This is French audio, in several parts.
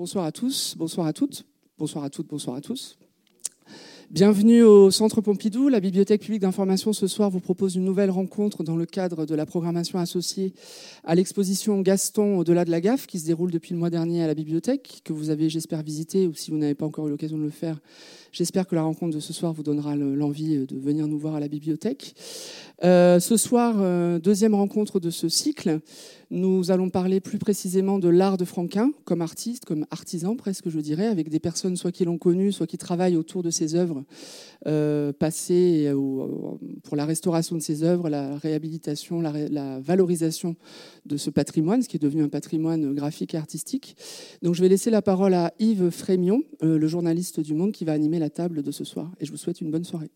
Bonsoir à tous, bonsoir à toutes, bonsoir à toutes, bonsoir à tous. Bienvenue au Centre Pompidou. La Bibliothèque publique d'information ce soir vous propose une nouvelle rencontre dans le cadre de la programmation associée à l'exposition Gaston au-delà de la gaffe qui se déroule depuis le mois dernier à la bibliothèque, que vous avez, j'espère, visité, ou si vous n'avez pas encore eu l'occasion de le faire, j'espère que la rencontre de ce soir vous donnera l'envie de venir nous voir à la bibliothèque. Ce soir, deuxième rencontre de ce cycle. Nous allons parler plus précisément de l'art de Franquin, comme artiste, comme artisan presque, je dirais, avec des personnes soit qui l'ont connu, soit qui travaillent autour de ses œuvres passées pour la restauration de ses œuvres, la réhabilitation, la valorisation de ce patrimoine, ce qui est devenu un patrimoine graphique et artistique. Donc je vais laisser la parole à Yves Frémion, le journaliste du Monde, qui va animer la table de ce soir. Et je vous souhaite une bonne soirée.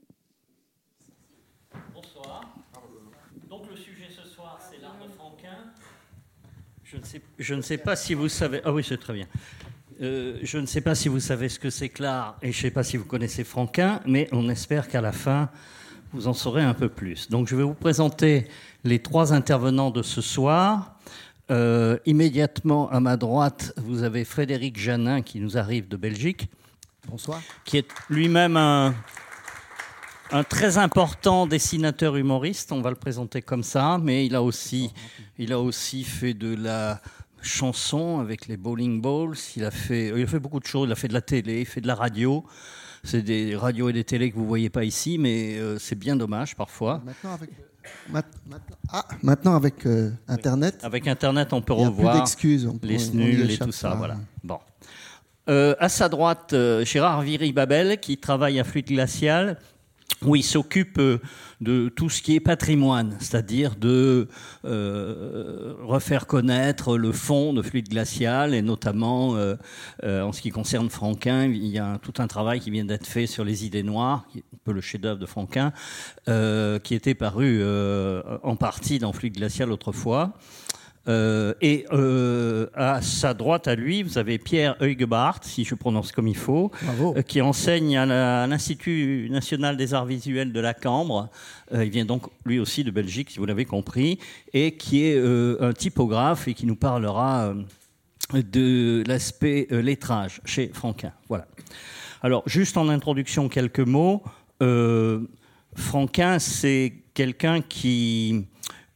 Je ne sais pas si vous savez... Ah oui, c'est très bien. Je ne sais pas si vous savez ce que c'est que l'art et je ne sais pas si vous connaissez Franquin, mais on espère qu'à la fin, vous en saurez un peu plus. Donc, je vais vous présenter les trois intervenants de ce soir. Immédiatement à ma droite, vous avez Frédéric Janin qui nous arrive de Belgique. Bonsoir. Qui est lui-même un très important dessinateur humoriste, on va le présenter comme ça, mais il a aussi fait de la chanson avec les Bowling Balls, il a fait beaucoup de choses, il a fait de la télé, il fait de la radio. C'est des radios et des télés que vous ne voyez pas ici, mais c'est bien dommage parfois. Maintenant avec Internet. Oui. Avec Internet, on peut revoir les snuls et tout ça. Voilà. Bon. À sa droite, Gérard Viry-Babel, qui travaille à Fluide Glacial, où il s'occupe de tout ce qui est patrimoine, c'est-à-dire de refaire connaître le fond de Fluide Glacial, et notamment en ce qui concerne Franquin, il y a tout un travail qui vient d'être fait sur les idées noires, qui est un peu le chef-d'œuvre de Franquin, qui était paru en partie dans Fluide Glacial autrefois. Et à sa droite à lui, vous avez Pierre Huyghebaert, si je prononce comme il faut, qui enseigne à l'Institut national des arts visuels de la Cambre. Il vient donc lui aussi de Belgique, si vous l'avez compris, et qui est un typographe et qui nous parlera de l'aspect lettrage chez Franquin. Voilà. Alors, juste en introduction, quelques mots. Franquin, c'est quelqu'un qui...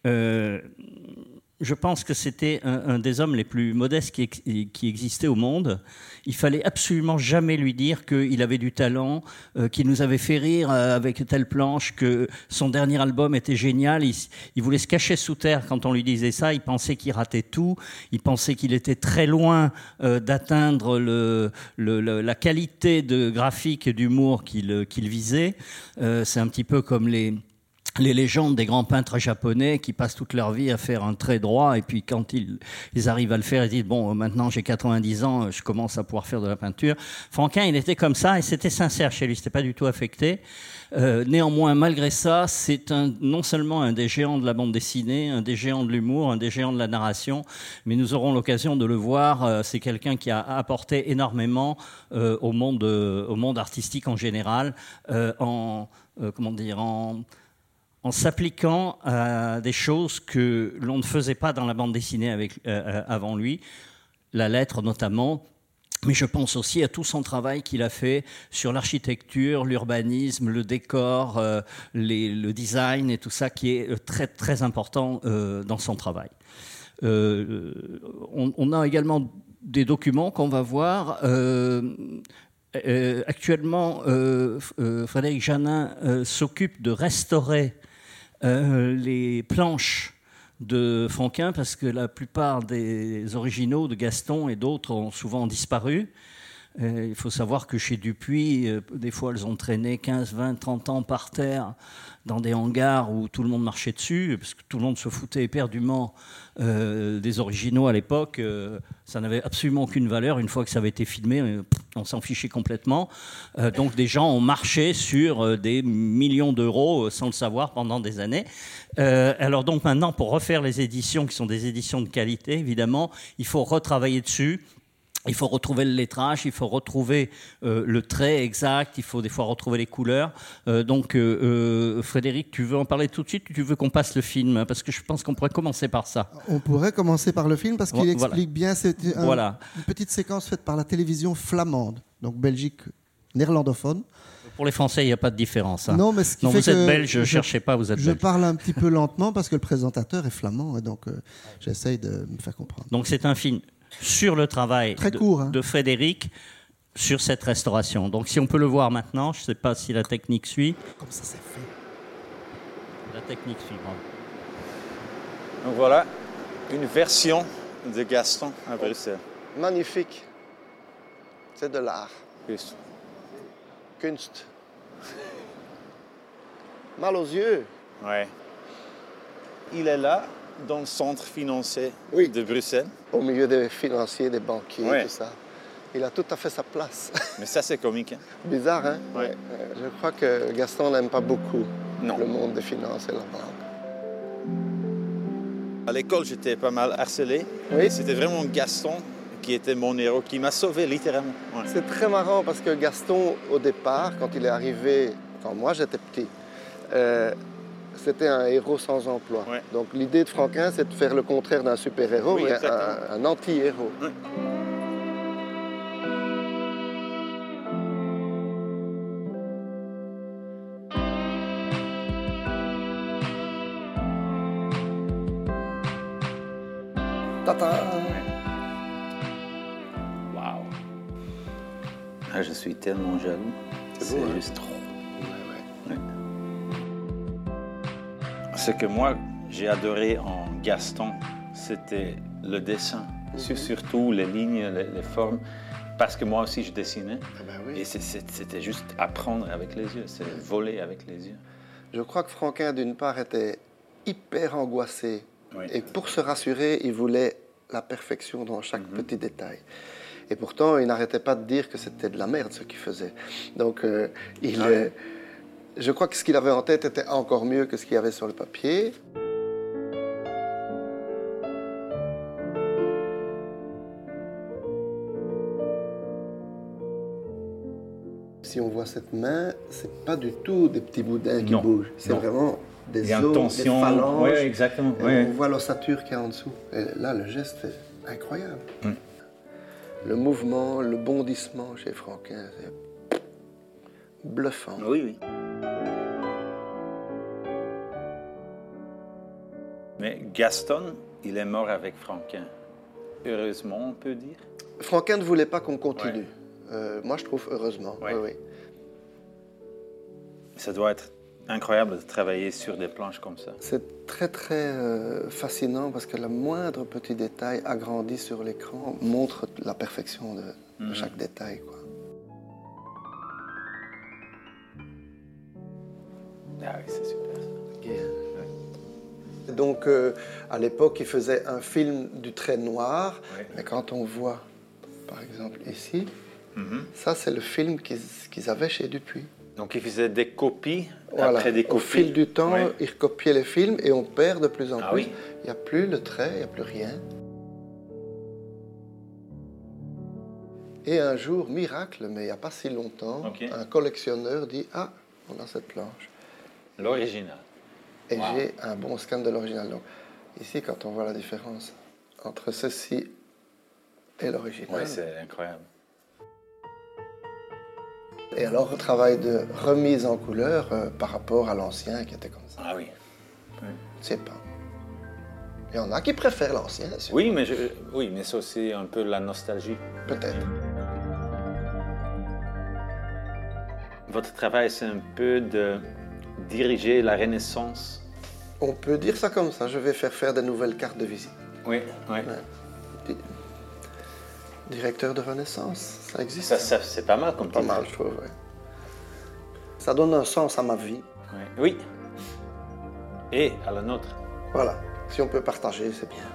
je pense que c'était un des hommes les plus modestes qui existait au monde. Il fallait absolument jamais lui dire qu'il avait du talent, qu'il nous avait fait rire avec telle planche, que son dernier album était génial. Il voulait se cacher sous terre quand on lui disait ça. Il pensait qu'il ratait tout. Il pensait qu'il était très loin d'atteindre la qualité de graphique et d'humour qu'il visait. C'est un petit peu comme les légendes des grands peintres japonais qui passent toute leur vie à faire un trait droit, et puis quand ils arrivent à le faire, ils disent « Bon, maintenant j'ai 90 ans, je commence à pouvoir faire de la peinture ». Franquin, il était comme ça, et c'était sincère chez lui, c'était pas du tout affecté. Néanmoins, malgré ça, c'est non seulement un des géants de la bande dessinée, un des géants de l'humour, un des géants de la narration, mais nous aurons l'occasion de le voir. C'est quelqu'un qui a apporté énormément au monde artistique en général, en s'appliquant à des choses que l'on ne faisait pas dans la bande dessinée avant lui, la lettre notamment, mais je pense aussi à tout son travail qu'il a fait sur l'architecture, l'urbanisme, le décor, le design et tout ça qui est très, très important dans son travail. On a également des documents qu'on va voir. Actuellement, Frédéric Janin s'occupe de restaurer les planches de Franquin, parce que la plupart des originaux de Gaston et d'autres ont souvent disparu. Il faut savoir que chez Dupuis, des fois, elles ont traîné 15, 20, 30 ans par terre dans des hangars où tout le monde marchait dessus, parce que tout le monde se foutait éperdument des originaux à l'époque. Ça n'avait absolument aucune valeur. Une fois que ça avait été filmé, on s'en fichait complètement. Donc des gens ont marché sur des millions d'euros sans le savoir pendant des années. Alors donc maintenant, pour refaire les éditions, qui sont des éditions de qualité, évidemment, il faut retravailler dessus. Il faut retrouver le lettrage, il faut retrouver le trait exact, il faut des fois retrouver les couleurs. Donc, Frédéric, tu veux en parler tout de suite ou tu veux qu'on passe le film? Parce que je pense qu'on pourrait commencer par ça. On pourrait commencer par le film parce qu'il explique bien. C'est une petite séquence faite par la télévision flamande, donc Belgique néerlandophone. Pour les Français, il n'y a pas de différence. Hein. Non, mais ce qui fait vous êtes belge, ne cherchez pas, vous êtes belge. Je parle un petit peu lentement parce que le présentateur est flamand, et donc j'essaye de me faire comprendre. Donc c'est un film sur le travail de Frédéric sur cette restauration. Donc si on peut le voir maintenant, je ne sais pas si la technique suit. Comme ça, c'est fait. La technique suit. Bon. Donc voilà, une version de Gaston à Bruxelles. Magnifique. C'est de l'art. Juste. Kunst. Mal aux yeux. Ouais. Il est là, dans le centre financier de Bruxelles. Au milieu des financiers, des banquiers, tout ça. Il a tout à fait sa place. Mais ça, c'est comique. Hein? Bizarre, hein? Ouais. Je crois que Gaston n'aime pas beaucoup le monde des finances et la banque. À l'école, j'étais pas mal harcelé. Oui. Et c'était vraiment Gaston qui était mon héros, qui m'a sauvé littéralement. Ouais. C'est très marrant parce que Gaston, au départ, quand il est arrivé, quand moi j'étais petit, c'était un héros sans emploi. Ouais. Donc l'idée de Franquin, c'est de faire le contraire d'un super-héros, mais un anti-héros. Ouais. Waouh! Ah, je suis tellement jaloux. C'est juste trop. Ouais. Ce que moi, j'ai adoré en Gaston, c'était le dessin. Surtout les lignes, les formes. Parce que moi aussi, je dessinais. Et c'était juste apprendre avec les yeux. C'est voler avec les yeux. Je crois que Franquin, d'une part, était hyper angoissé. Oui. Et pour se rassurer, il voulait la perfection dans chaque petit détail. Et pourtant, il n'arrêtait pas de dire que c'était de la merde ce qu'il faisait. Donc, je crois que ce qu'il avait en tête était encore mieux que ce qu'il y avait sur le papier. Si on voit cette main, c'est pas du tout des petits boudins qui bougent. C'est vraiment des os, des phalanges. Oui, exactement. On voit l'ossature qu'il y a en dessous. Et là, le geste est incroyable. Le mouvement, le bondissement chez Franquin, c'est bluffant. Oui. Mais Gaston, il est mort avec Franquin. Heureusement, on peut dire. Franquin ne voulait pas qu'on continue. Moi, je trouve heureusement. Oui. Ça doit être incroyable de travailler sur des planches comme ça. C'est très, très fascinant parce que le moindre petit détail agrandi sur l'écran montre la perfection de chaque détail, quoi. Ah oui, c'est super ça. Donc, à l'époque, il faisait un film du trait noir. Mais quand on voit, par exemple, ici, ça, c'est le film qu'ils avaient chez Dupuis. Donc, ils faisaient des copies, voilà. Après des copies. Au fil du temps, ils recopiaient les films et on perd de plus en plus. Oui. Il n'y a plus le trait, il n'y a plus rien. Et un jour, miracle, mais il n'y a pas si longtemps, un collectionneur dit « Ah, on a cette planche. » L'original. Et j'ai un bon scan de l'original. Donc, ici, quand on voit la différence entre ceci et l'original... Oui, c'est incroyable. Et alors, travail de remise en couleur par rapport à l'ancien qui était comme ça. Ah oui. Je sais pas. Il y en a qui préfèrent l'ancien. Oui, mais c'est aussi un peu la nostalgie. Peut-être. Votre travail, c'est un peu de diriger la Renaissance. On peut dire ça comme ça. Je vais faire des nouvelles cartes de visite. Oui. Directeur de Renaissance, ça existe. Ça c'est pas mal comme Pas mal, je trouve, Ça donne un sens à ma vie. Oui. Et à la nôtre. Voilà. Si on peut partager, c'est bien.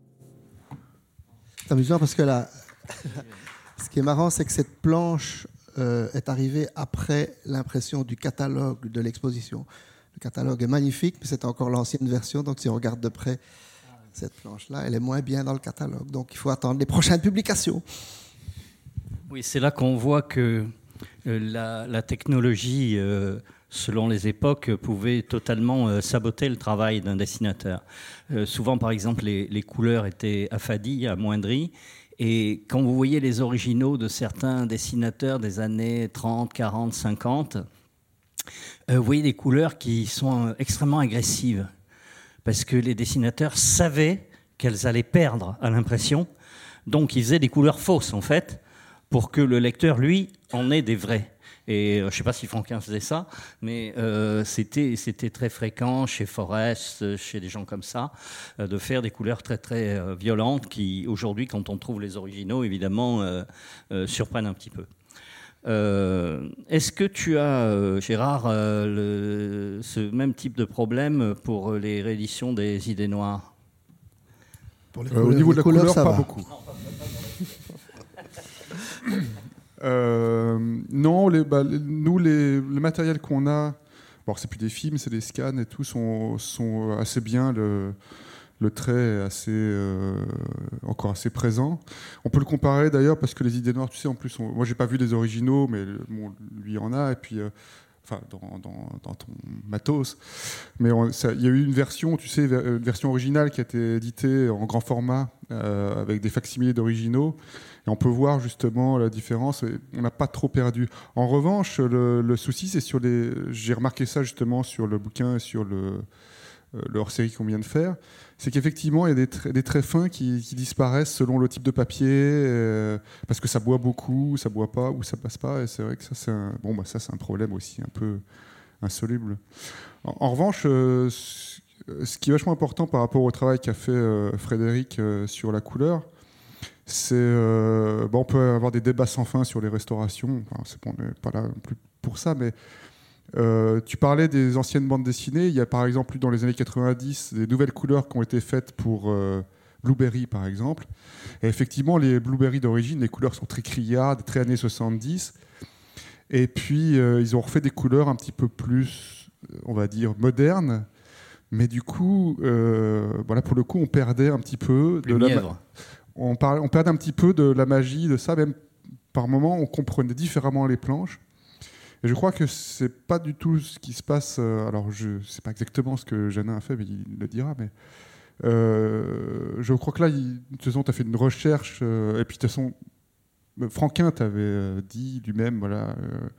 C'est amusant parce que là, ce qui est marrant, c'est que cette planche est arrivé après l'impression du catalogue de l'exposition. Le catalogue est magnifique, mais c'est encore l'ancienne version, donc si on regarde de près cette planche-là, elle est moins bien dans le catalogue. Donc il faut attendre les prochaines publications. Oui, c'est là qu'on voit que la technologie, selon les époques, pouvait totalement saboter le travail d'un dessinateur. Souvent, par exemple, les couleurs étaient affadies, amoindries. Et quand vous voyez les originaux de certains dessinateurs des années 30, 40, 50, vous voyez des couleurs qui sont extrêmement agressives. Parce que les dessinateurs savaient qu'elles allaient perdre à l'impression. Donc, ils faisaient des couleurs fausses, en fait, pour que le lecteur, lui, en ait des vraies. Et je ne sais pas si Franquin faisait ça, mais c'était très fréquent chez Forest, chez des gens comme ça, de faire des couleurs très, très violentes qui, aujourd'hui, quand on trouve les originaux, évidemment, surprennent un petit peu. Est-ce que tu as, Gérard, ce même type de problème pour les rééditions des Idées Noires ? Pour les couleurs, au niveau de la couleur, pas beaucoup. Non, nous, le matériel qu'on a, bon, c'est plus des films, c'est des scans et tout, sont assez bien. Le trait est encore assez présent. On peut le comparer d'ailleurs parce que les Idées Noires, tu sais, en plus, moi j'ai pas vu les originaux, mais lui en a, et puis dans ton matos. Mais il y a eu une version, tu sais, une version originale qui a été éditée en grand format avec des facsimilés d'originaux. Et on peut voir justement la différence. Et on n'a pas trop perdu. En revanche, le souci, c'est sur les. J'ai remarqué ça justement sur le bouquin et sur le hors-série qu'on vient de faire. C'est qu'effectivement, il y a des traits fins qui disparaissent selon le type de papier, parce que ça boit beaucoup, ça boit pas, ou ça passe pas. Et c'est vrai que ça, c'est un problème aussi un peu insoluble. En revanche, ce qui est vachement important par rapport au travail qu'a fait Frédéric sur la couleur, c'est on peut avoir des débats sans fin sur les restaurations. Enfin, on n'est pas là non plus pour ça, mais tu parlais des anciennes bandes dessinées. Il y a par exemple eu dans les années 90 des nouvelles couleurs qui ont été faites pour Blueberry par exemple. Et effectivement, les Blueberry d'origine, les couleurs sont très criardes, très années 70. Et puis ils ont refait des couleurs un petit peu plus, on va dire, modernes. Mais du coup, pour le coup, on perdait un petit peu de on perdait un petit peu de la magie de ça. Même par moments, on comprenait différemment les planches. Et je crois que c'est pas du tout ce qui se passe. Alors, je sais pas exactement ce que Janin a fait, mais il le dira. Mais je crois que là, de toute façon, tu as fait une recherche. Et puis, de toute façon, Franquin t'avait dit lui-même, voilà,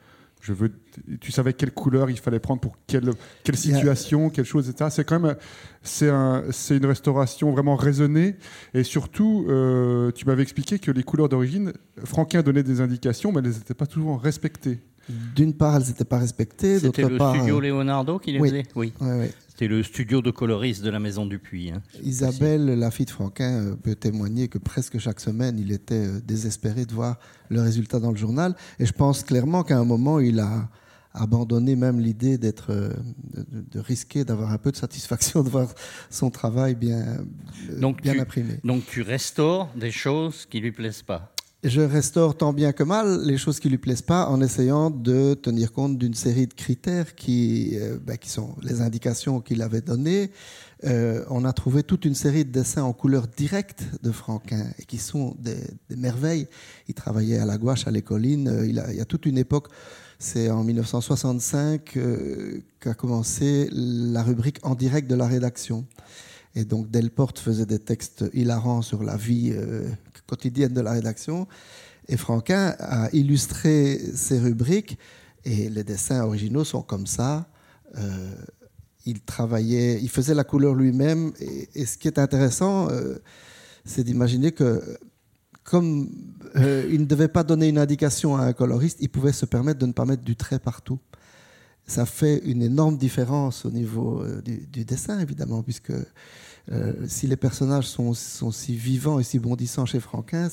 tu savais quelle couleur il fallait prendre pour quelle situation, quelle chose, etc. C'est quand même, c'est une restauration vraiment raisonnée. Et surtout, tu m'avais expliqué que les couleurs d'origine, Franquin donnait des indications, mais elles n'étaient pas toujours respectées. D'une part, elles n'étaient pas respectées. C'était d'autre part, le studio Leonardo qui les faisait ? Oui. C'était le studio de coloriste de la Maison du Puy. Hein. Isabelle, la fille de Franquin, peut témoigner que presque chaque semaine, il était désespéré de voir le résultat dans le journal. Et je pense clairement qu'à un moment, il a abandonné même l'idée de risquer d'avoir un peu de satisfaction de voir son travail bien imprimé. Donc tu restaures des choses qui ne lui plaisent pas ? Je restaure tant bien que mal les choses qui ne lui plaisent pas en essayant de tenir compte d'une série de critères qui sont les indications qu'il avait données. On a trouvé toute une série de dessins en couleur directe de Franquin et qui sont des merveilles. Il travaillait à la gouache, à l'Écoline. Il y a toute une époque, c'est en 1965 qu'a commencé la rubrique en direct de la rédaction. Et donc Delporte faisait des textes hilarants sur la vie quotidienne de la rédaction. Et Franquin a illustré ces rubriques et les dessins originaux sont comme ça. Il faisait la couleur lui-même. Et ce qui est intéressant, c'est d'imaginer que comme il ne devait pas donner une indication à un coloriste, il pouvait se permettre de ne pas mettre du trait partout. Ça fait une énorme différence au niveau du dessin, évidemment, puisque si les personnages sont si vivants et si bondissants chez Franquin,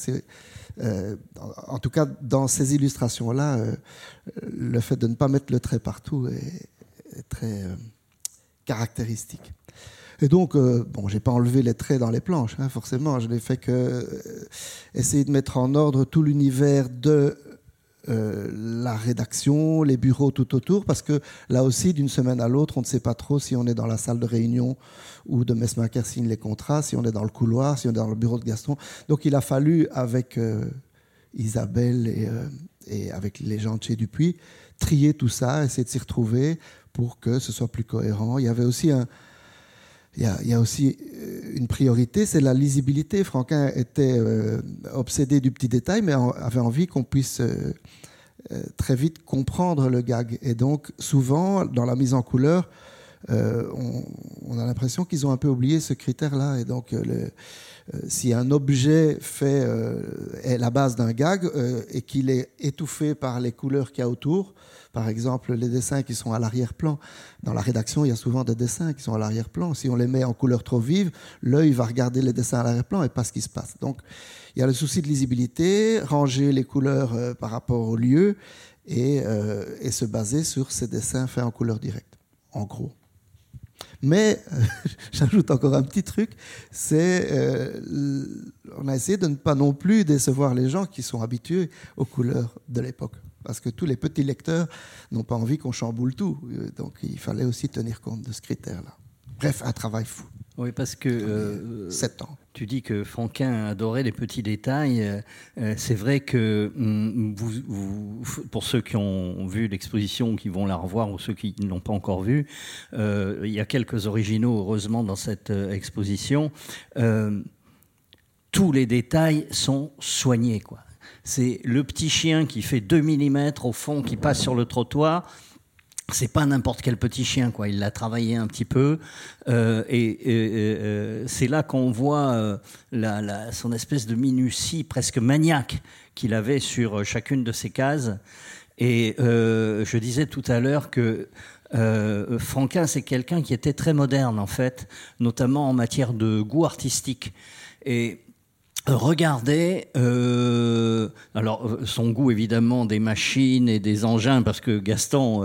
en tout cas dans ces illustrations-là, le fait de ne pas mettre le trait partout est très caractéristique. Et donc, j'ai pas enlevé les traits dans les planches, forcément. Je n'ai fait que essayer de mettre en ordre tout l'univers de la rédaction, les bureaux tout autour, parce que là aussi, d'une semaine à l'autre, on ne sait pas trop si on est dans la salle de réunion où de Messmacher signe les contrats, si on est dans le couloir, si on est dans le bureau de Gaston. Donc il a fallu, avec Isabelle et avec les gens de chez Dupuis, trier tout ça, essayer de s'y retrouver pour que ce soit plus cohérent. Il y avait aussi il y a aussi une priorité, c'est la lisibilité. Franquin était obsédé du petit détail, mais avait envie qu'on puisse très vite comprendre le gag. Et donc, souvent, dans la mise en couleur, on a l'impression qu'ils ont un peu oublié ce critère-là. Et donc, si un objet est la base d'un gag et qu'il est étouffé par les couleurs qu'il y a autour, par exemple, les dessins qui sont à l'arrière-plan. Dans la rédaction, il y a souvent des dessins qui sont à l'arrière-plan. Si on les met en couleur trop vive, l'œil va regarder les dessins à l'arrière-plan et pas ce qui se passe. Donc, il y a le souci de lisibilité, ranger les couleurs par rapport au lieu et se baser sur ces dessins faits en couleur directe, en gros. Mais, j'ajoute encore un petit truc, on a essayé de ne pas non plus décevoir les gens qui sont habitués aux couleurs de l'époque. Parce que tous les petits lecteurs n'ont pas envie qu'on chamboule tout. Donc, il fallait aussi tenir compte de ce critère-là. Bref, un travail fou. Oui, parce que 7 ans. Tu dis que Franquin adorait les petits détails. C'est vrai que pour ceux qui ont vu l'exposition, qui vont la revoir, ou ceux qui ne l'ont pas encore vue, il y a quelques originaux, heureusement, dans cette exposition. Tous les détails sont soignés, quoi. C'est le petit chien qui fait 2 mm au fond, qui passe sur le trottoir. C'est pas n'importe quel petit chien, quoi. Il l'a travaillé un petit peu, et c'est là qu'on voit son espèce de minutie presque maniaque qu'il avait sur chacune de ses cases. Et je disais tout à l'heure que Franquin, c'est quelqu'un qui était très moderne, en fait, notamment en matière de goût artistique. Et regardez, alors son goût évidemment des machines et des engins, parce que Gaston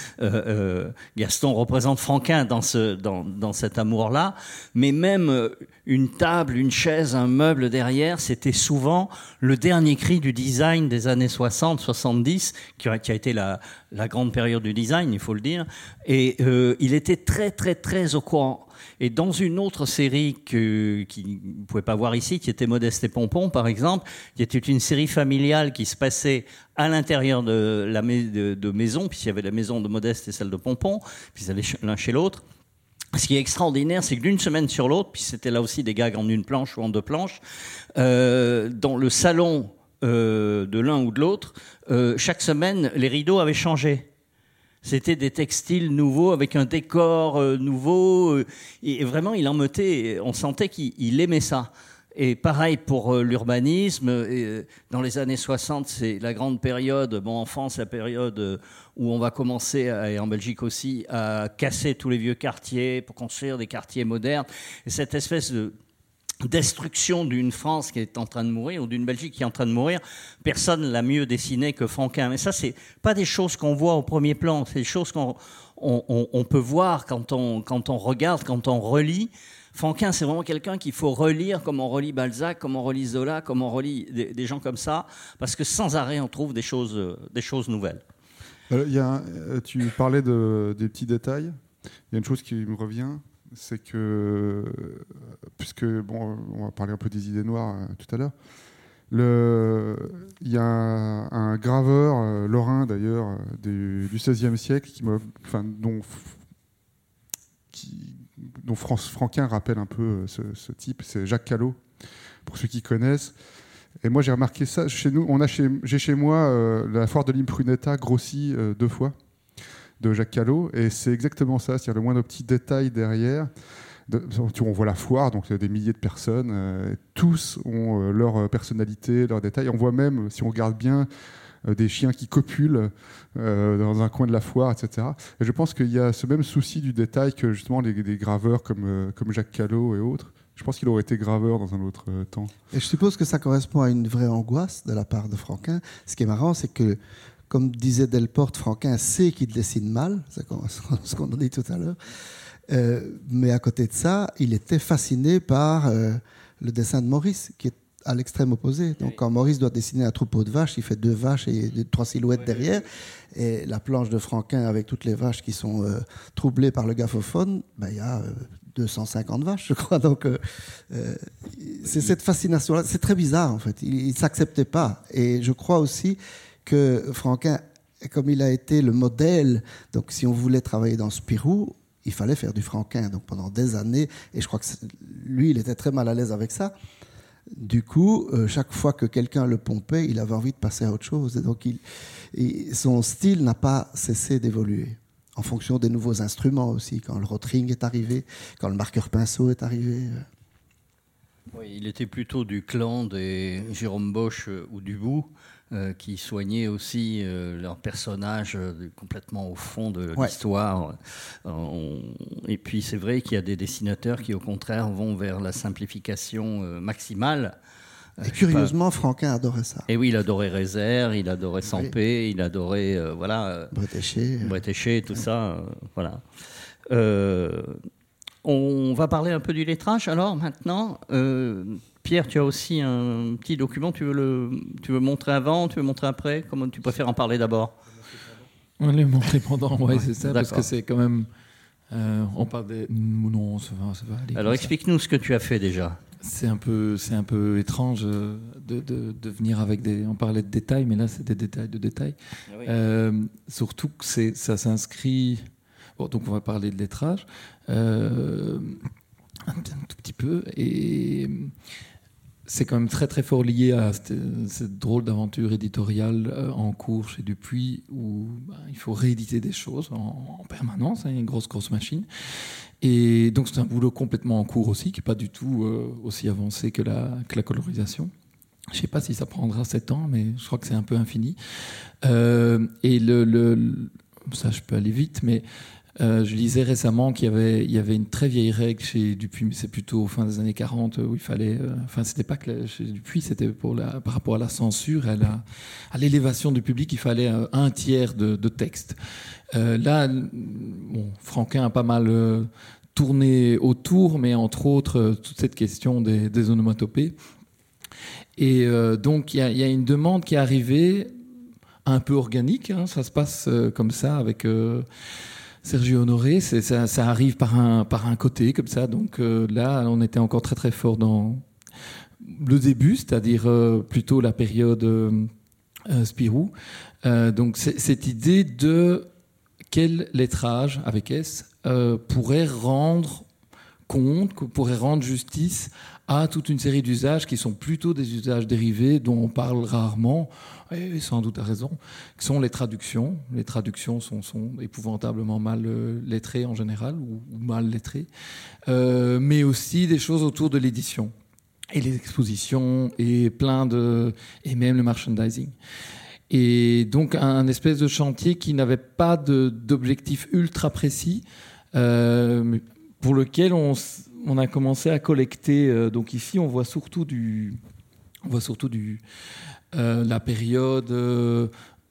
représente Franquin dans cet amour-là, mais même une table, une chaise, un meuble derrière, c'était souvent le dernier cri du design des années 60-70, qui a été la grande période du design, il faut le dire, et il était très très très au courant. Et dans une autre série qui vous ne pouvez pas voir ici, qui était Modeste et Pompon, par exemple, qui était une série familiale qui se passait à l'intérieur de maisons, puisqu'il y avait la maison de Modeste et celle de Pompon, puis ils allaient l'un chez l'autre. Ce qui est extraordinaire, c'est que d'une semaine sur l'autre, puis c'était là aussi des gags en une planche ou en 2 planches, dans le salon de l'un ou de l'autre, chaque semaine, les rideaux avaient changé. C'était des textiles nouveaux avec un décor nouveau. Et vraiment, il en mettait. On sentait qu'il aimait ça. Et pareil pour l'urbanisme. Dans les années 60, c'est la grande période. Bon, en France, la période où on va commencer, et en Belgique aussi, à casser tous les vieux quartiers pour construire des quartiers modernes. Et cette espèce de destruction d'une France qui est en train de mourir ou d'une Belgique qui est en train de mourir, personne l'a mieux dessiné que Franquin. Mais ça, c'est pas des choses qu'on voit au premier plan, c'est des choses qu'on peut voir quand on regarde, quand on relit. Franquin, c'est vraiment quelqu'un qu'il faut relire comme on relit Balzac, comme on relit Zola, comme on relit des gens comme ça, parce que sans arrêt, on trouve des choses nouvelles. Tu parlais des petits détails. Il y a une chose qui me revient, c'est que, puisque, bon, on va parler un peu des idées noires tout à l'heure, il y a un graveur lorrain d'ailleurs du XVIe siècle dont Franquin rappelle un peu ce type, c'est Jacques Callot, pour ceux qui connaissent. Et moi j'ai remarqué ça chez nous. J'ai chez moi la foire de l'Impruneta grossie 2 fois de Jacques Callot, et c'est exactement ça, c'est-à-dire le moindre petit détail derrière. On voit la foire, donc il y a des milliers de personnes, tous ont leur personnalité, leurs détails. On voit même, si on regarde bien, des chiens qui copulent dans un coin de la foire, etc. Et je pense qu'il y a ce même souci du détail que justement des graveurs comme Jacques Callot et autres. Je pense qu'il aurait été graveur dans un autre temps. Et je suppose que ça correspond à une vraie angoisse de la part de Franquin. Ce qui est marrant, c'est que, comme disait Delporte, Franquin sait qu'il dessine mal, c'est ce qu'on a dit tout à l'heure. Mais à côté de ça, il était fasciné par le dessin de Maurice, qui est à l'extrême opposé. Donc, quand Maurice doit dessiner un troupeau de vaches, il fait 2 vaches et 3 silhouettes derrière. Et la planche de Franquin avec toutes les vaches qui sont troublées par le graphophone, il y a 250 vaches, je crois. Donc, c'est cette fascination-là. C'est très bizarre, en fait. Il ne s'acceptait pas. Et je crois aussi que Franquin, comme il a été le modèle, donc si on voulait travailler dans Spirou, il fallait faire du Franquin. Donc, pendant des années, et je crois que lui, il était très mal à l'aise avec ça. Du coup, chaque fois que quelqu'un le pompait, il avait envie de passer à autre chose. Et donc, son style n'a pas cessé d'évoluer, en fonction des nouveaux instruments aussi, quand le rotring est arrivé, quand le marqueur-pinceau est arrivé. Oui, il était plutôt du clan des Jérôme Bosch ou Dubout, qui soignaient aussi leurs personnages complètement au fond de l'histoire. Et puis c'est vrai qu'il y a des dessinateurs qui au contraire vont vers la simplification maximale. Et curieusement, Franquin adorait ça. Et oui, il adorait Rézère, il adorait Sampé, il adorait Bretéché, tout ça. Voilà. On va parler un peu du lettrage. Alors maintenant, Pierre, tu as aussi un petit document. Tu veux montrer avant, tu veux montrer après? Comment tu préfères en parler d'abord? On va le montrer pendant, c'est ça, parce que c'est quand même... on parle des... Non, ça va aller. Alors explique-nous ce que tu as fait déjà. C'est un peu étrange de venir avec des... On parlait de détails, mais là, c'est des détails de détails. Ah oui. Surtout que ça s'inscrit... Bon, donc on va parler de lettrage un tout petit peu, et c'est quand même très très fort lié à cette drôle d'aventure éditoriale en cours chez Dupuis, où il faut rééditer des choses en permanence, une grosse machine. Et donc c'est un boulot complètement en cours aussi, qui n'est pas du tout aussi avancé que la colorisation. Je ne sais pas si ça prendra 7 ans, mais je crois que c'est un peu infini. Et ça, je peux aller vite, mais je lisais récemment qu'il y avait une très vieille règle chez Dupuis, mais c'est plutôt au fin des années 40, où il fallait... c'était pas que chez Dupuis, c'était par rapport à la censure, à l'élévation du public, il fallait 1/3 de texte. Là, Franquin a pas mal tourné autour, mais entre autres, toute cette question des onomatopées. Et donc, il y a une demande qui est arrivée, un peu organique, ça se passe comme ça, avec... Sergio Honoré, ça arrive par un côté comme ça. Donc là, on était encore très très fort dans le début, c'est-à-dire plutôt la période Spirou. Donc cette idée de quel lettrage, avec S, pourrait rendre compte, pourrait rendre justice à toute une série d'usages qui sont plutôt des usages dérivés dont on parle rarement, et sans doute à raison, qui sont les traductions. Les traductions sont épouvantablement mal lettrées en général, ou mal lettrées, mais aussi des choses autour de l'édition, et les expositions, et même le merchandising. Et donc un espèce de chantier qui n'avait pas d'objectif ultra précis, pour lequel on a commencé à collecter. Donc ici, on voit surtout la période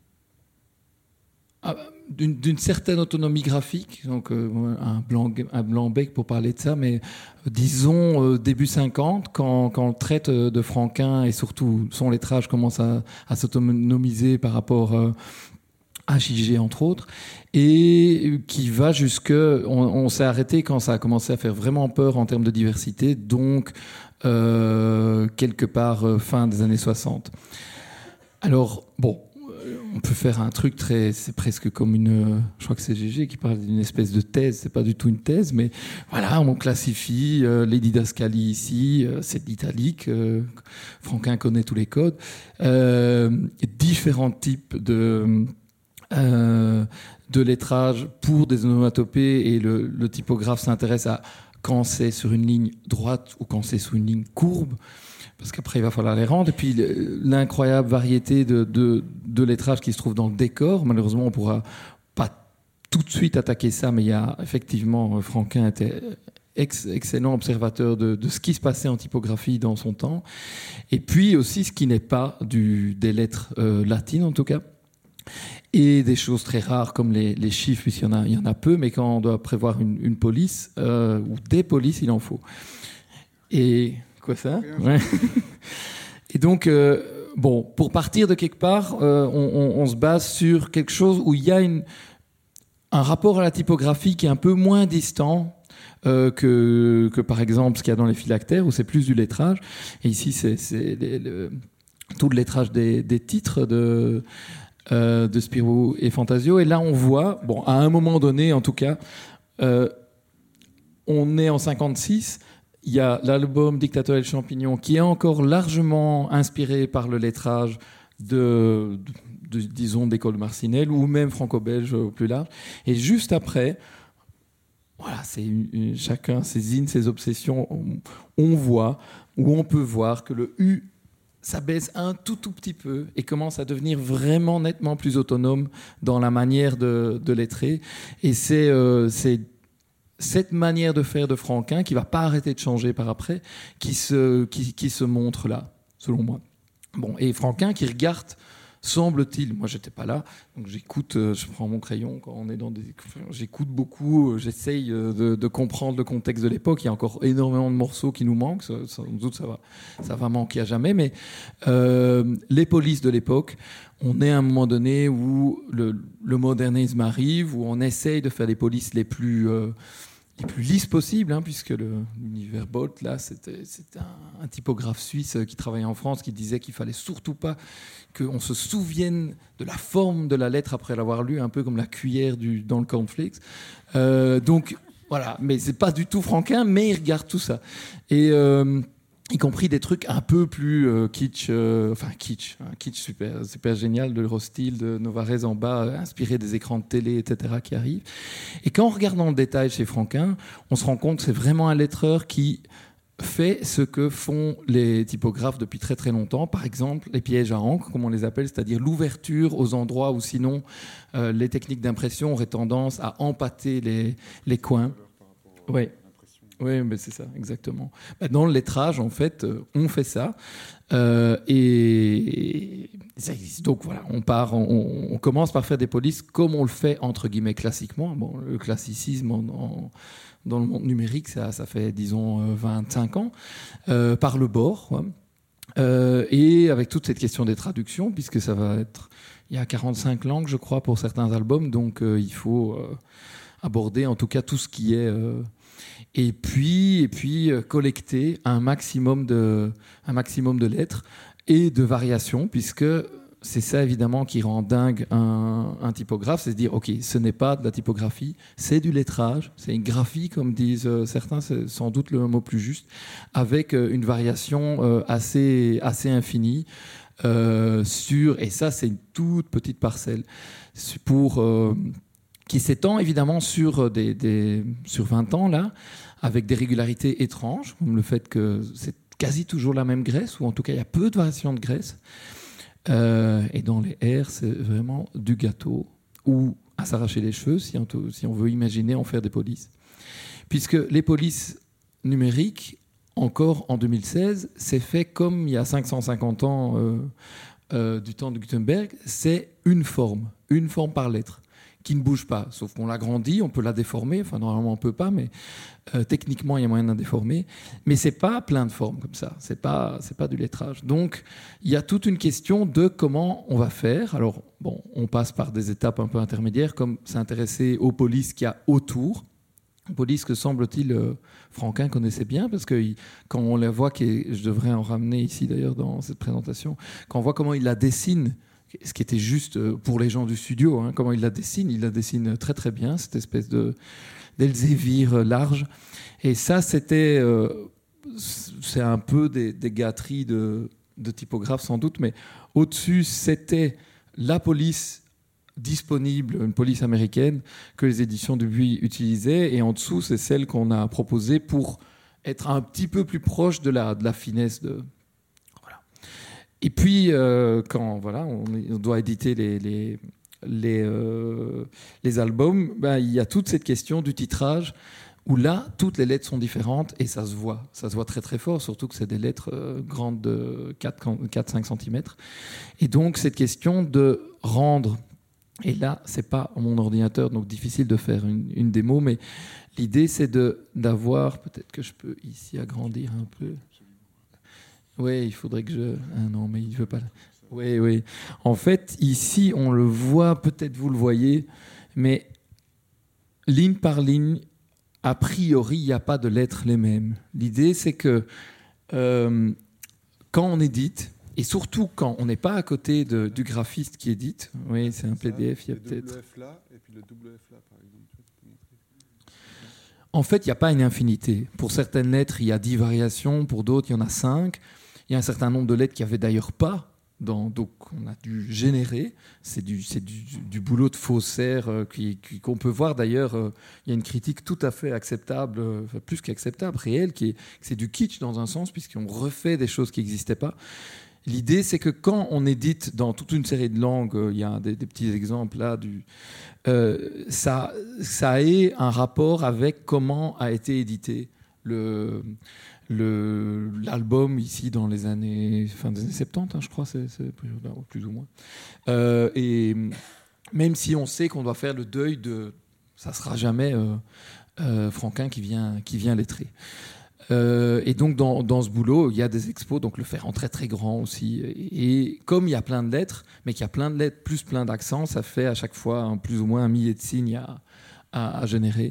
d'une certaine autonomie graphique, donc un blanc bec pour parler de ça, mais disons début 50, quand on traite de Franquin, et surtout son lettrage commence à s'autonomiser par rapport à Gigé, entre autres, et qui va jusque... On s'est arrêté quand ça a commencé à faire vraiment peur en termes de diversité, donc quelque part fin des années 60. Alors, bon, on peut faire un truc c'est presque comme je crois que c'est Gégé qui parle d'une espèce de thèse, c'est pas du tout une thèse, mais voilà, on classifie les didascalies ici, c'est l'italique, Franquin connaît tous les codes, différents types de lettrage pour des onomatopées, et le typographe s'intéresse à quand c'est sur une ligne droite ou quand c'est sur une ligne courbe, parce qu'après il va falloir les rendre. Et puis l'incroyable variété de lettrage qui se trouve dans le décor. Malheureusement, on ne pourra pas tout de suite attaquer ça, mais il y a effectivement, Franquin était excellent observateur de ce qui se passait en typographie dans son temps, et puis aussi ce qui n'est pas des lettres latines en tout cas. Et des choses très rares comme les chiffres, puisqu'il y en a peu, mais quand on doit prévoir une police ou des polices, il en faut. Et quoi ça? Ouais. Et donc, pour partir de quelque part, on se base sur quelque chose où il y a un rapport à la typographie qui est un peu moins distant que par exemple ce qu'il y a dans les phylactères, où c'est plus du lettrage. Et ici, c'est tout le lettrage des titres de Spirou et Fantasio. Et là, on voit, à un moment donné, en tout cas, on est en 56. Il y a l'album Dictateur et le champignon qui est encore largement inspiré par le lettrage disons, d'école Marcinelle ou même franco-belge au plus large. Et juste après, voilà, c'est chacun ses in, ses obsessions. On peut voir que le U s'abaisse un tout petit peu et commence à devenir vraiment nettement plus autonome dans la manière de lettrer. Et c'est cette manière de faire de Franquin, qui ne va pas arrêter de changer par après, qui se montre là, selon moi. Et Franquin qui regarde, semble-t-il, moi j'étais pas là, donc j'écoute, je prends mon crayon quand on est j'écoute beaucoup, j'essaye de comprendre le contexte de l'époque. Il y a encore énormément de morceaux qui nous manquent, sans doute ça va manquer à jamais, mais les polices de l'époque, on est à un moment donné où le modernisme arrive, où on essaye de faire les polices les plus lisses possibles, puisque l'univers Bolt, là, c'était un typographe suisse qui travaillait en France, qui disait qu'il fallait surtout pas qu'on se souvienne de la forme de la lettre après l'avoir lue, un peu comme la cuillère dans le cornflakes. Donc voilà, mais c'est pas du tout Franquin, mais il regarde tout ça. Et y compris des trucs un peu plus kitsch, kitsch super génial, de Rostil, de Novarez en bas, inspiré des écrans de télé, etc., qui arrivent. Et quand on regarde dans le détail chez Franquin, on se rend compte que c'est vraiment un lettreur qui fait ce que font les typographes depuis très très longtemps. Par exemple, les pièges à encre, comme on les appelle, c'est-à-dire l'ouverture aux endroits où sinon les techniques d'impression auraient tendance à empâter les coins. Oui. Oui, mais c'est ça, exactement. Dans le lettrage, en fait, on fait ça. Et ça existe. Donc voilà, on commence par faire des polices comme on le fait, entre guillemets, classiquement. Le classicisme dans le monde numérique, ça fait, disons, 25 ans, par le bord. Ouais. Et avec toute cette question des traductions, puisque ça va être... Il y a 45 langues, je crois, pour certains albums, donc il faut aborder, en tout cas, tout ce qui est... Et puis collecter un maximum de lettres et de variations, puisque c'est ça évidemment qui rend dingue un typographe, c'est de dire ok, ce n'est pas de la typographie, c'est du lettrage, c'est une graphie comme disent certains, c'est sans doute le mot plus juste, avec une variation assez infinie et ça c'est une toute petite parcelle qui s'étend évidemment sur 20 ans là, avec des régularités étranges, comme le fait que c'est quasi toujours la même graisse, ou en tout cas il y a peu de variations de graisse. Et dans les R, c'est vraiment du gâteau, ou à s'arracher les cheveux, si on veut imaginer en faire des polices. Puisque les polices numériques, encore en 2016, c'est fait comme il y a 550 ans du temps de Gutenberg, c'est une forme par lettre, qui ne bouge pas, sauf qu'on l'agrandit, on peut la déformer, enfin normalement on ne peut pas, mais techniquement il y a moyen de la déformer, mais c'est pas plein de formes comme ça, c'est pas du lettrage. Donc il y a toute une question de comment on va faire. Alors on passe par des étapes un peu intermédiaires, comme s'intéresser aux polices qu'il y a autour, police que semble-t-il Franquin connaissait bien, parce que quand on la voit, je devrais en ramener ici d'ailleurs dans cette présentation, quand on voit comment il la dessine, ce qui était juste pour les gens du studio, comment il la dessine très très bien, cette espèce d'Elzévir large. Et ça, c'est un peu des gâteries de typographes sans doute, mais au-dessus, c'était la police disponible, une police américaine que les éditions Dubuis utilisaient, et en dessous, c'est celle qu'on a proposée pour être un petit peu plus proche de la finesse de... Et puis, quand on doit éditer les albums, il y a toute cette question du titrage, où là, toutes les lettres sont différentes, et ça se voit très très fort, surtout que c'est des lettres grandes de 4-5 cm. Et donc, cette question de rendre, et là, c'est pas mon ordinateur, donc difficile de faire une démo, mais l'idée, c'est d'avoir, peut-être que je peux ici agrandir un peu... Oui, il faudrait que je... Ah non, mais il ne veut pas... Oui. En fait, ici, on le voit, peut-être vous le voyez, mais ligne par ligne, a priori, il n'y a pas de lettres les mêmes. L'idée, c'est que quand on édite, et surtout quand on n'est pas à côté du graphiste qui édite, oui, c'est un PDF, il y a peut-être... Le WF là, et puis le WF là, par exemple. En fait, il n'y a pas une infinité. Pour certaines lettres, il y a 10 variations, pour d'autres, il y en a 5. Il y a un certain nombre de lettres qu'il n'y avait d'ailleurs pas. Donc, on a dû générer. C'est du boulot de faussaire qu'on peut voir d'ailleurs. Il y a une critique tout à fait acceptable, plus qu'acceptable, réelle, c'est du kitsch dans un sens, puisqu'on refait des choses qui n'existaient pas. L'idée, c'est que quand on édite dans toute une série de langues, il y a des petits exemples là, ça ait un rapport avec comment a été édité l'album ici dans les années fin des années 70, je crois, c'est plus ou moins. Et même si on sait qu'on doit faire le deuil ça sera jamais Franquin qui vient lettrer. Et donc dans ce boulot, il y a des expos, donc le faire en très très grand aussi. Et comme il y a plein de lettres, mais qu'il y a plein de lettres plus plein d'accents, ça fait à chaque fois plus ou moins 1 millier de signes à générer.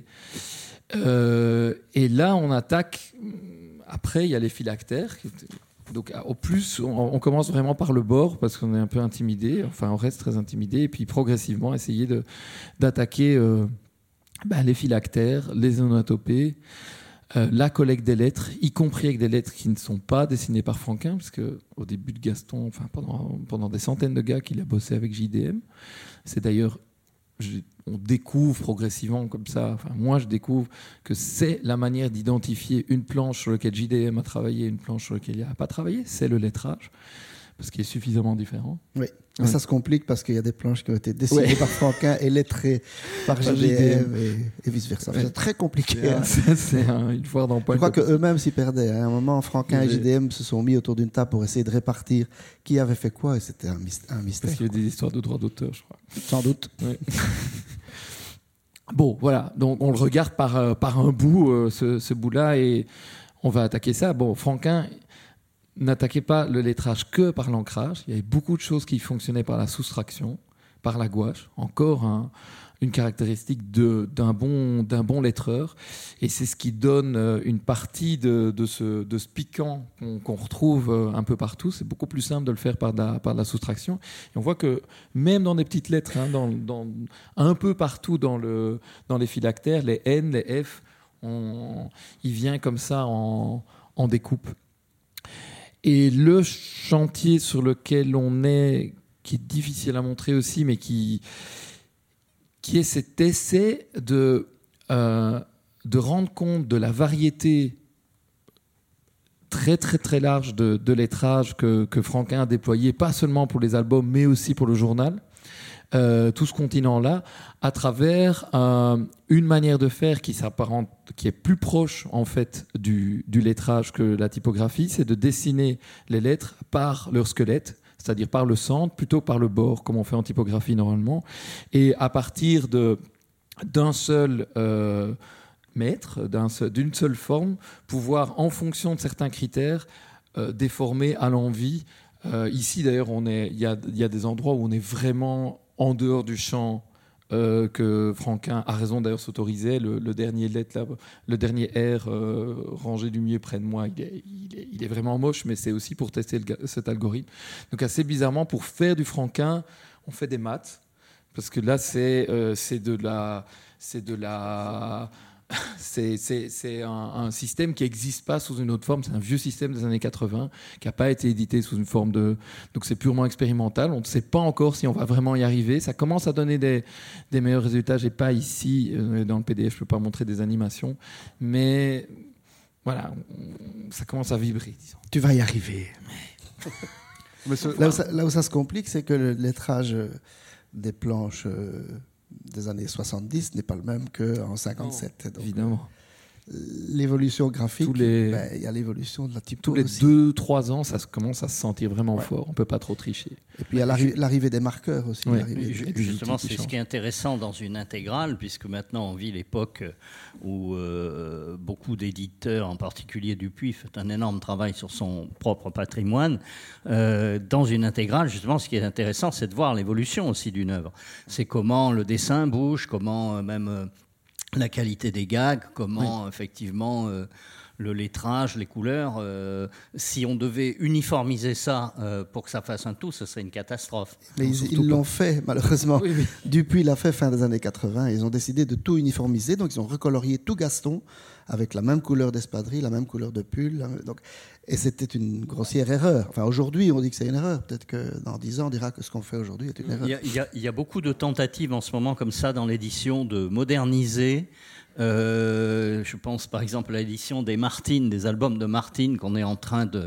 Et là, on attaque. Après, il y a les phylactères. Donc au plus, on commence vraiment par le bord parce qu'on est un peu intimidé. Enfin, on reste très intimidé. Et puis progressivement, essayer d'attaquer les phylactères, les onomatopées. La collecte des lettres, y compris avec des lettres qui ne sont pas dessinées par Franquin, parce qu'au début de Gaston, pendant des centaines de gars qu'il a bossé avec JDM, c'est d'ailleurs, on découvre progressivement comme ça, moi je découvre que c'est la manière d'identifier une planche sur laquelle JDM a travaillé, une planche sur laquelle il n'a pas travaillé, c'est le lettrage, parce qu'il est suffisamment différent. Oui. Mais ça se complique parce qu'il y a des planches qui ont été dessinées par Franquin et lettrées par JDM et vice-versa. C'est très compliqué. C'est une foire d'empoigne. Je crois qu'eux-mêmes s'y perdaient. À un moment, Franquin et JDM se sont mis autour d'une table pour essayer de répartir qui avait fait quoi et c'était un mystère. Parce qu'il y a des histoires de droits d'auteur, je crois. Sans doute. Oui. Bon, voilà. Donc on le regarde par un bout, ce bout-là, et on va attaquer ça. Bon, Franquin n'attaquait pas le lettrage que par l'ancrage. Il y avait beaucoup de choses qui fonctionnaient par la soustraction, par la gouache. Encore une caractéristique d'un bon lettreur. Et c'est ce qui donne une partie de ce piquant qu'on retrouve un peu partout. C'est beaucoup plus simple de le faire par de la soustraction. Et on voit que même dans des petites lettres, un peu partout dans les phylactères, les N, les F, il vient comme ça en découpe. Et le chantier sur lequel on est, qui est difficile à montrer aussi, mais qui est cet essai de rendre compte de la variété très très très large de lettrage que Franquin a déployé, pas seulement pour les albums, mais aussi pour le journal. Tout ce continent-là, à travers une manière de faire qui s'apparente, qui est plus proche en fait du lettrage que la typographie, c'est de dessiner les lettres par leur squelette, c'est-à-dire par le centre, plutôt que par le bord, comme on fait en typographie normalement, et à partir d'un seul mètre, d'une seule forme, pouvoir, en fonction de certains critères, déformer à l'envi. Ici, d'ailleurs, il y a des endroits où on est vraiment en dehors du champ que Franquin a raison d'ailleurs s'autoriser. Le dernier lettre, là, le dernier R rangé du milieu près de moi, il est vraiment moche, mais c'est aussi pour tester cet algorithme. Donc assez bizarrement, pour faire du Franquin, on fait des maths, parce que là c'est un système qui n'existe pas sous une autre forme. C'est un vieux système des années 80 qui n'a pas été édité sous une forme donc c'est purement expérimental. On ne sait pas encore si on va vraiment y arriver. Ça commence à donner des meilleurs résultats. J'ai pas ici dans le PDF, je peux pas montrer des animations, mais voilà, ça commence à vibrer, disons. Tu vas y arriver. Là où ça se complique, c'est que le lettrage des planches des années 70 n'est pas le même qu'en 57. Donc, évidemment. l'évolution graphique, il y a l'évolution de la typo. Tous les 2-3 ans, ça commence à se sentir vraiment fort. On ne peut pas trop tricher. Et puis il y a l'arrivée des marqueurs aussi. Justement, c'est ce qui est intéressant dans une intégrale, puisque maintenant on vit l'époque où beaucoup d'éditeurs, en particulier Dupuis, fait un énorme travail sur son propre patrimoine. Dans une intégrale, justement, ce qui est intéressant, c'est de voir l'évolution aussi d'une œuvre. C'est comment le dessin bouge, comment même la qualité des gags, comment effectivement le lettrage, les couleurs. Si on devait uniformiser ça pour que ça fasse un tout, ce serait une catastrophe. Mais ils l'ont fait, malheureusement. Oui. Dupuis l'a fait fin des années 80. Ils ont décidé de tout uniformiser, donc ils ont recolorié tout Gaston avec la même couleur d'espadrille, la même couleur de pull. Et c'était une grossière erreur. Enfin, aujourd'hui, on dit que c'est une erreur. Peut-être que dans 10 ans, on dira que ce qu'on fait aujourd'hui est une erreur. Il y a beaucoup de tentatives en ce moment comme ça dans l'édition de moderniser. Je pense par exemple à l'édition des Martine, des albums de Martine qu'on est en train de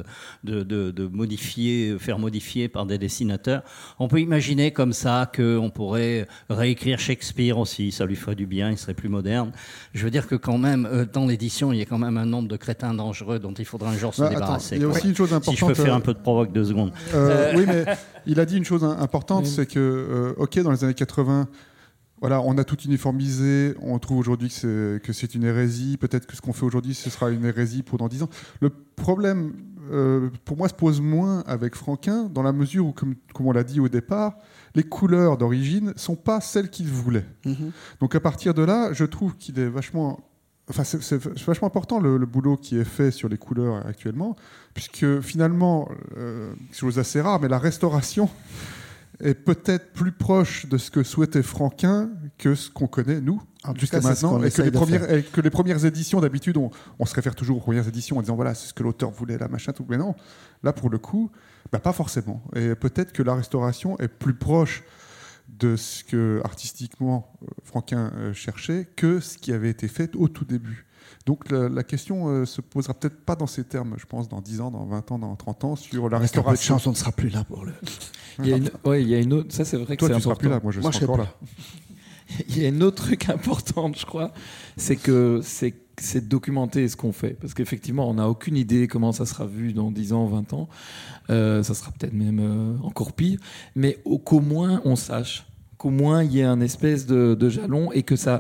faire modifier par des dessinateurs. On peut imaginer comme ça qu'on pourrait réécrire Shakespeare aussi, ça lui ferait du bien, il serait plus moderne. Je veux dire que quand même, dans l'édition, il y a quand même un nombre de crétins dangereux dont il faudra un jour se débarrasser. Il y a aussi une chose importante. Si je peux faire un peu de provoque 2 secondes. Oui, mais il a dit une chose importante, c'est que, dans les années 80, voilà, on a tout uniformisé, on trouve aujourd'hui que c'est une hérésie, peut-être que ce qu'on fait aujourd'hui, ce sera une hérésie pour dans 10 ans. Le problème, pour moi, se pose moins avec Franquin, dans la mesure où, comme on l'a dit au départ, les couleurs d'origine ne sont pas celles qu'il voulait. Mm-hmm. Donc à partir de là, je trouve qu'il est vachement... Enfin, c'est vachement important le boulot qui est fait sur les couleurs actuellement, puisque finalement, c'est chose assez rare, mais la restauration est peut-être plus proche de ce que souhaitait Franquin que ce qu'on connaît, nous, jusqu'à maintenant. Et que les premières éditions, d'habitude, on se réfère toujours aux premières éditions en disant voilà, c'est ce que l'auteur voulait, la machin, tout. Mais non, là, pour le coup, pas forcément. Et peut-être que la restauration est plus proche de ce que, artistiquement, Franquin cherchait que ce qui avait été fait au tout début. Donc la question se posera peut-être pas dans ces termes, je pense, dans 10 ans, dans 20 ans, dans 30 ans, sur la restauration. Avec chance, on ne sera plus là pour le... Il y a une autre... Ça, c'est vrai que toi, c'est important. Toi, tu seras plus là, moi, je serai encore là. Il y a un autre truc important, je crois, c'est de documenter ce qu'on fait. Parce qu'effectivement, on n'a aucune idée comment ça sera vu dans 10 ans, 20 ans. Ça sera peut-être même encore pire. Mais qu'au moins, on sache. Qu'au moins, il y ait un espèce de jalon et que ça...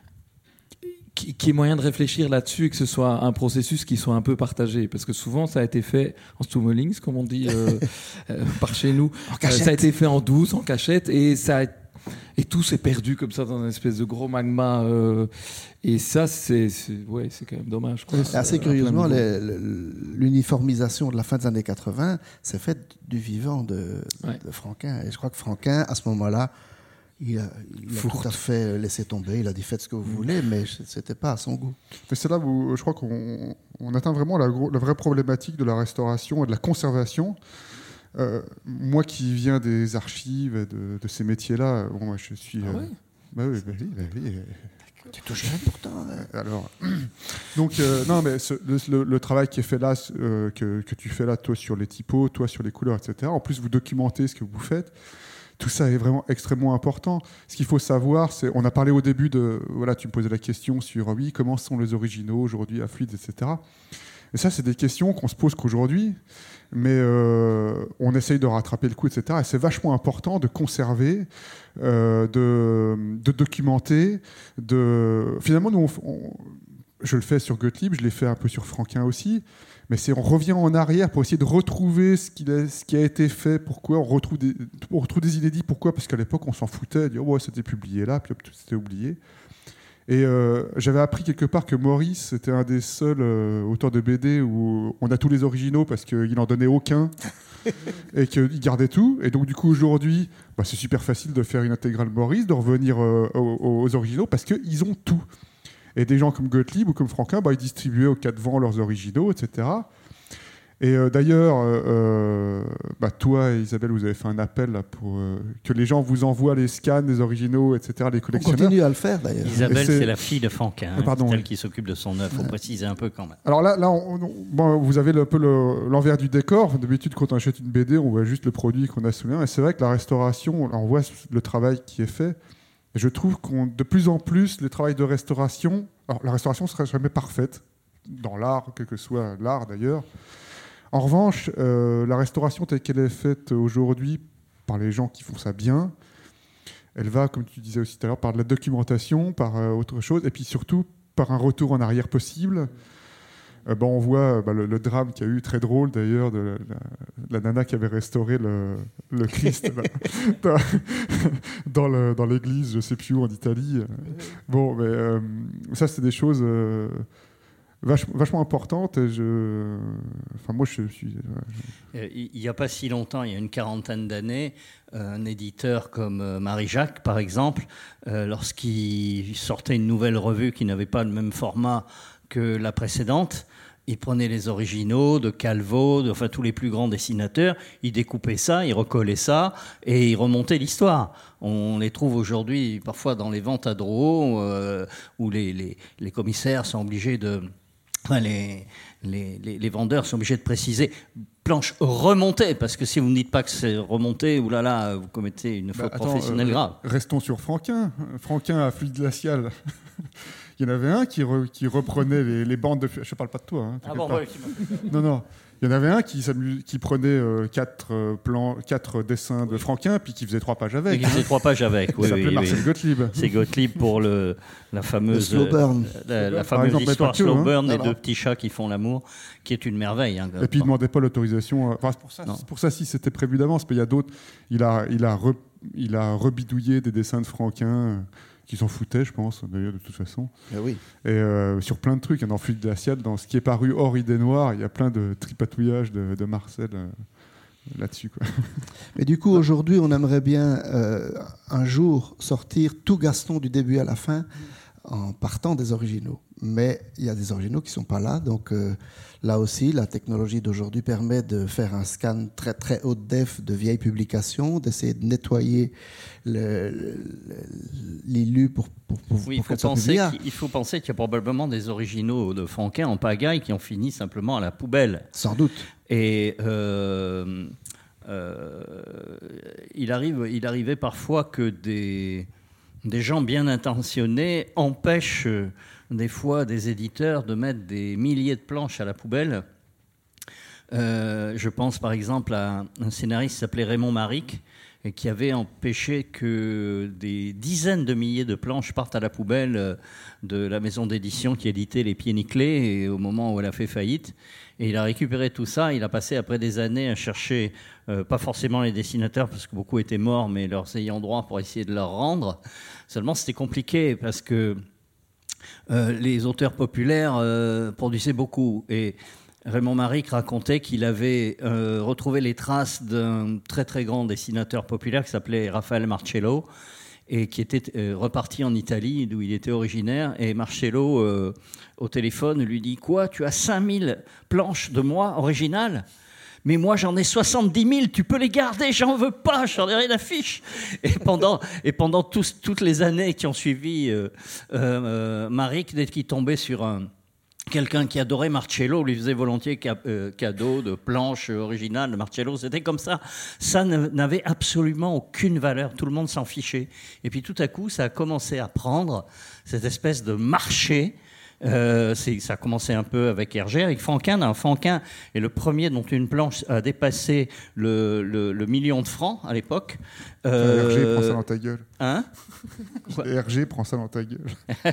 qu'il y ait moyen de réfléchir là-dessus et que ce soit un processus qui soit un peu partagé. Parce que souvent, ça a été fait en stummelings, comme on dit par chez nous. Ça a été fait en douce, en cachette, et tout s'est perdu comme ça dans une espèce de gros magma. Et ça, c'est quand même dommage. Quoi. Assez curieusement, l'uniformisation de la fin des années 80 s'est faite du vivant de Franquin. Et je crois que Franquin, à ce moment-là, il a tout à fait laissé tomber. Il a dit faites ce que vous voulez, mais c'était pas à son goût. Mais c'est là où je crois qu'on atteint vraiment la vraie problématique de la restauration et de la conservation. Moi qui viens des archives et de ces métiers-là, moi je suis... oui. Tu es tout jeune pourtant. Alors, donc non, mais le travail qui est fait là, que tu fais là, toi sur les typos, toi sur les couleurs, etc. En plus, vous documentez ce que vous faites. Tout ça est vraiment extrêmement important. Ce qu'il faut savoir, c'est, on a parlé au début tu me posais la question sur comment sont les originaux aujourd'hui à Fluids, etc. Et ça, c'est des questions qu'on se pose qu'aujourd'hui, mais on essaye de rattraper le coup, etc. Et c'est vachement important de conserver, de documenter. Finalement, nous, je le fais sur Gottlieb, je l'ai fait un peu sur Franquin aussi. Mais on revient en arrière pour essayer de retrouver ce qui a été fait. Pourquoi on retrouve des inédits. Pourquoi ? Parce qu'à l'époque, on s'en foutait. Dire, c'était publié là, puis tout c'était oublié. Et j'avais appris quelque part que Maurice était un des seuls auteurs de BD où on a tous les originaux parce qu'il n'en donnait aucun et qu'il gardait tout. Et donc, du coup, aujourd'hui, c'est super facile de faire une intégrale Maurice, de revenir aux originaux parce qu'ils ont tout. Et des gens comme Gottlieb ou comme Franquin, ils distribuaient aux 4 vents leurs originaux, etc. Et d'ailleurs, toi et Isabelle, vous avez fait un appel là, pour que les gens vous envoient les scans des originaux, etc., les collectionneurs. On continue à le faire, d'ailleurs. Isabelle, c'est la fille de Franquin, celle qui s'occupe de son œuvre. Il faut préciser un peu quand même. Alors là vous avez un peu l'envers du décor. D'habitude, quand on achète une BD, on voit juste le produit qu'on a sous les mains. Et c'est vrai que la restauration, on voit le travail qui est fait. Et je trouve de plus en plus, le travail de restauration, Alors, la restauration ne sera jamais parfaite, dans l'art, quel que soit l'art d'ailleurs. En revanche, la restauration telle qu'elle est faite aujourd'hui par les gens qui font ça bien, elle va, comme tu disais aussi tout à l'heure, par de la documentation, par autre chose, et puis surtout par un retour en arrière possible. On voit le drame qu'il y a eu, très drôle d'ailleurs, de la nana qui avait restauré le Christ dans l'église, je ne sais plus où, en Italie. Bon, mais ça, c'est des choses vachement importantes. Et moi, je suis... Il n'y a pas si longtemps, il y a une quarantaine d'années, un éditeur comme Marie-Jacques, par exemple, lorsqu'il sortait une nouvelle revue qui n'avait pas le même format que la précédente, il prenait les originaux de Calvo, enfin tous les plus grands dessinateurs, il découpait ça, il recollait ça et il remontait l'histoire. On les trouve aujourd'hui parfois dans les ventes à Drouot où les commissaires sont obligés de... Enfin, les vendeurs sont obligés de préciser planche remontée, parce que si vous ne dites pas que c'est remonté, oulala, vous commettez une faute professionnelle grave. Restons sur Franquin. Franquin à Fluide Glacial. Il y en avait un qui reprenait les bandes de... Je ne parle pas de toi. Ah bon, ouais, Non. Il y en avait un qui prenait 4 dessins de Franquin, puis qui faisait 3 pages avec. Il faisait 3 pages avec, oui. Il s'appelait Marcel Gottlieb. C'est Gottlieb pour la fameuse... Slow burn. La fameuse histoire Slow Burn, les 2 petits chats qui font l'amour, qui est une merveille. Et puis il ne demandait pas l'autorisation. C'est pour ça, si c'était prévu d'avance. Mais il y a d'autres... Il a rebidouillé des dessins de Franquin... qui s'en foutaient, je pense, d'ailleurs, de toute façon. Et oui. Et sur plein de trucs, dans Fluide Glacial, dans ce qui est paru hors Idée Noire, il y a plein de tripatouillages de Marcel là-dessus, quoi. Mais du coup, aujourd'hui, on aimerait bien un jour sortir tout Gaston du début à la fin en partant des originaux. Mais il y a des originaux qui ne sont pas là, donc là aussi, la technologie d'aujourd'hui permet de faire un scan très très haute def de vieilles publications, d'essayer de nettoyer l'ILU pour il faut penser qu'il y a probablement des originaux de Franquin en pagaille qui ont fini simplement à la poubelle. Sans doute. Et il arrivait parfois que des gens bien intentionnés empêchent des fois des éditeurs de mettre des milliers de planches à la poubelle. Je pense par exemple à un scénariste qui s'appelait Raymond Maric et qui avait empêché que des dizaines de milliers de planches partent à la poubelle de la maison d'édition qui éditait Les Pieds Nickelés et au moment où elle a fait faillite. Et il a récupéré tout ça. Il a passé après des années à chercher, pas forcément les dessinateurs parce que beaucoup étaient morts, mais leurs ayants droit pour essayer de leur rendre. Seulement c'était compliqué parce que les auteurs populaires produisaient beaucoup. Et Raymond Maric racontait qu'il avait retrouvé les traces d'un très très grand dessinateur populaire qui s'appelait Raphaël Marcello et qui était reparti en Italie d'où il était originaire. Et Marcello, au téléphone, lui dit « Quoi, tu as 5000 planches de moi originales ? Mais moi, j'en ai 70 000, tu peux les garder, j'en veux pas, j'en ai rien à fiche. » Et pendant toutes les années qui ont suivi, Maric, dès qu'il tombait sur quelqu'un qui adorait Marcello, lui faisait volontiers cadeau de planches originales de Marcello. C'était comme ça. Ça n'avait absolument aucune valeur. Tout le monde s'en fichait. Et puis tout à coup, ça a commencé à prendre cette espèce de marché. Ça a commencé un peu avec Hergé, avec Franquin. Franquin est le premier dont une planche a dépassé le million de francs à l'époque. Hergé, prends ça dans ta gueule. Hein ? Hergé, prends ça dans ta gueule.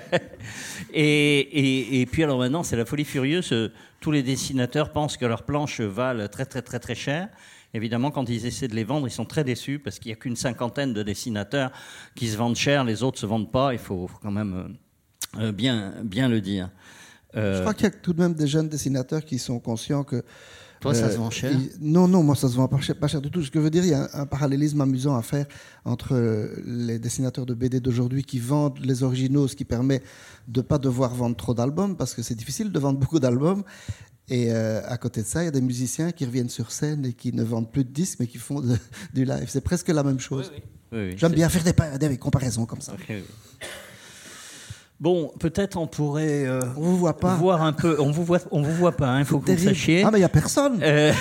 et puis alors maintenant, c'est la folie furieuse. Tous les dessinateurs pensent que leurs planches valent très très très très cher. Évidemment, quand ils essaient de les vendre, ils sont très déçus parce qu'il n'y a qu'une cinquantaine de dessinateurs qui se vendent cher. Les autres ne se vendent pas. Il faut quand même... bien le dire. Je crois qu'il y a tout de même des jeunes dessinateurs qui sont conscients que... Toi, ça se vend cher ? Non, moi, ça se vend pas cher du tout. Ce que je veux dire, il y a un parallélisme amusant à faire entre les dessinateurs de BD d'aujourd'hui qui vendent les originaux, ce qui permet de ne pas devoir vendre trop d'albums, parce que c'est difficile de vendre beaucoup d'albums. Et à côté de ça, il y a des musiciens qui reviennent sur scène et qui ne vendent plus de disques, mais qui font du live. C'est presque la même chose. Oui, j'aime bien faire des comparaisons comme ça. Okay, oui. Bon, peut-être on pourrait on vous voit pas. Voir un peu. On vous voit pas. Il faut que vous le sachiez. Ah, mais il y a personne.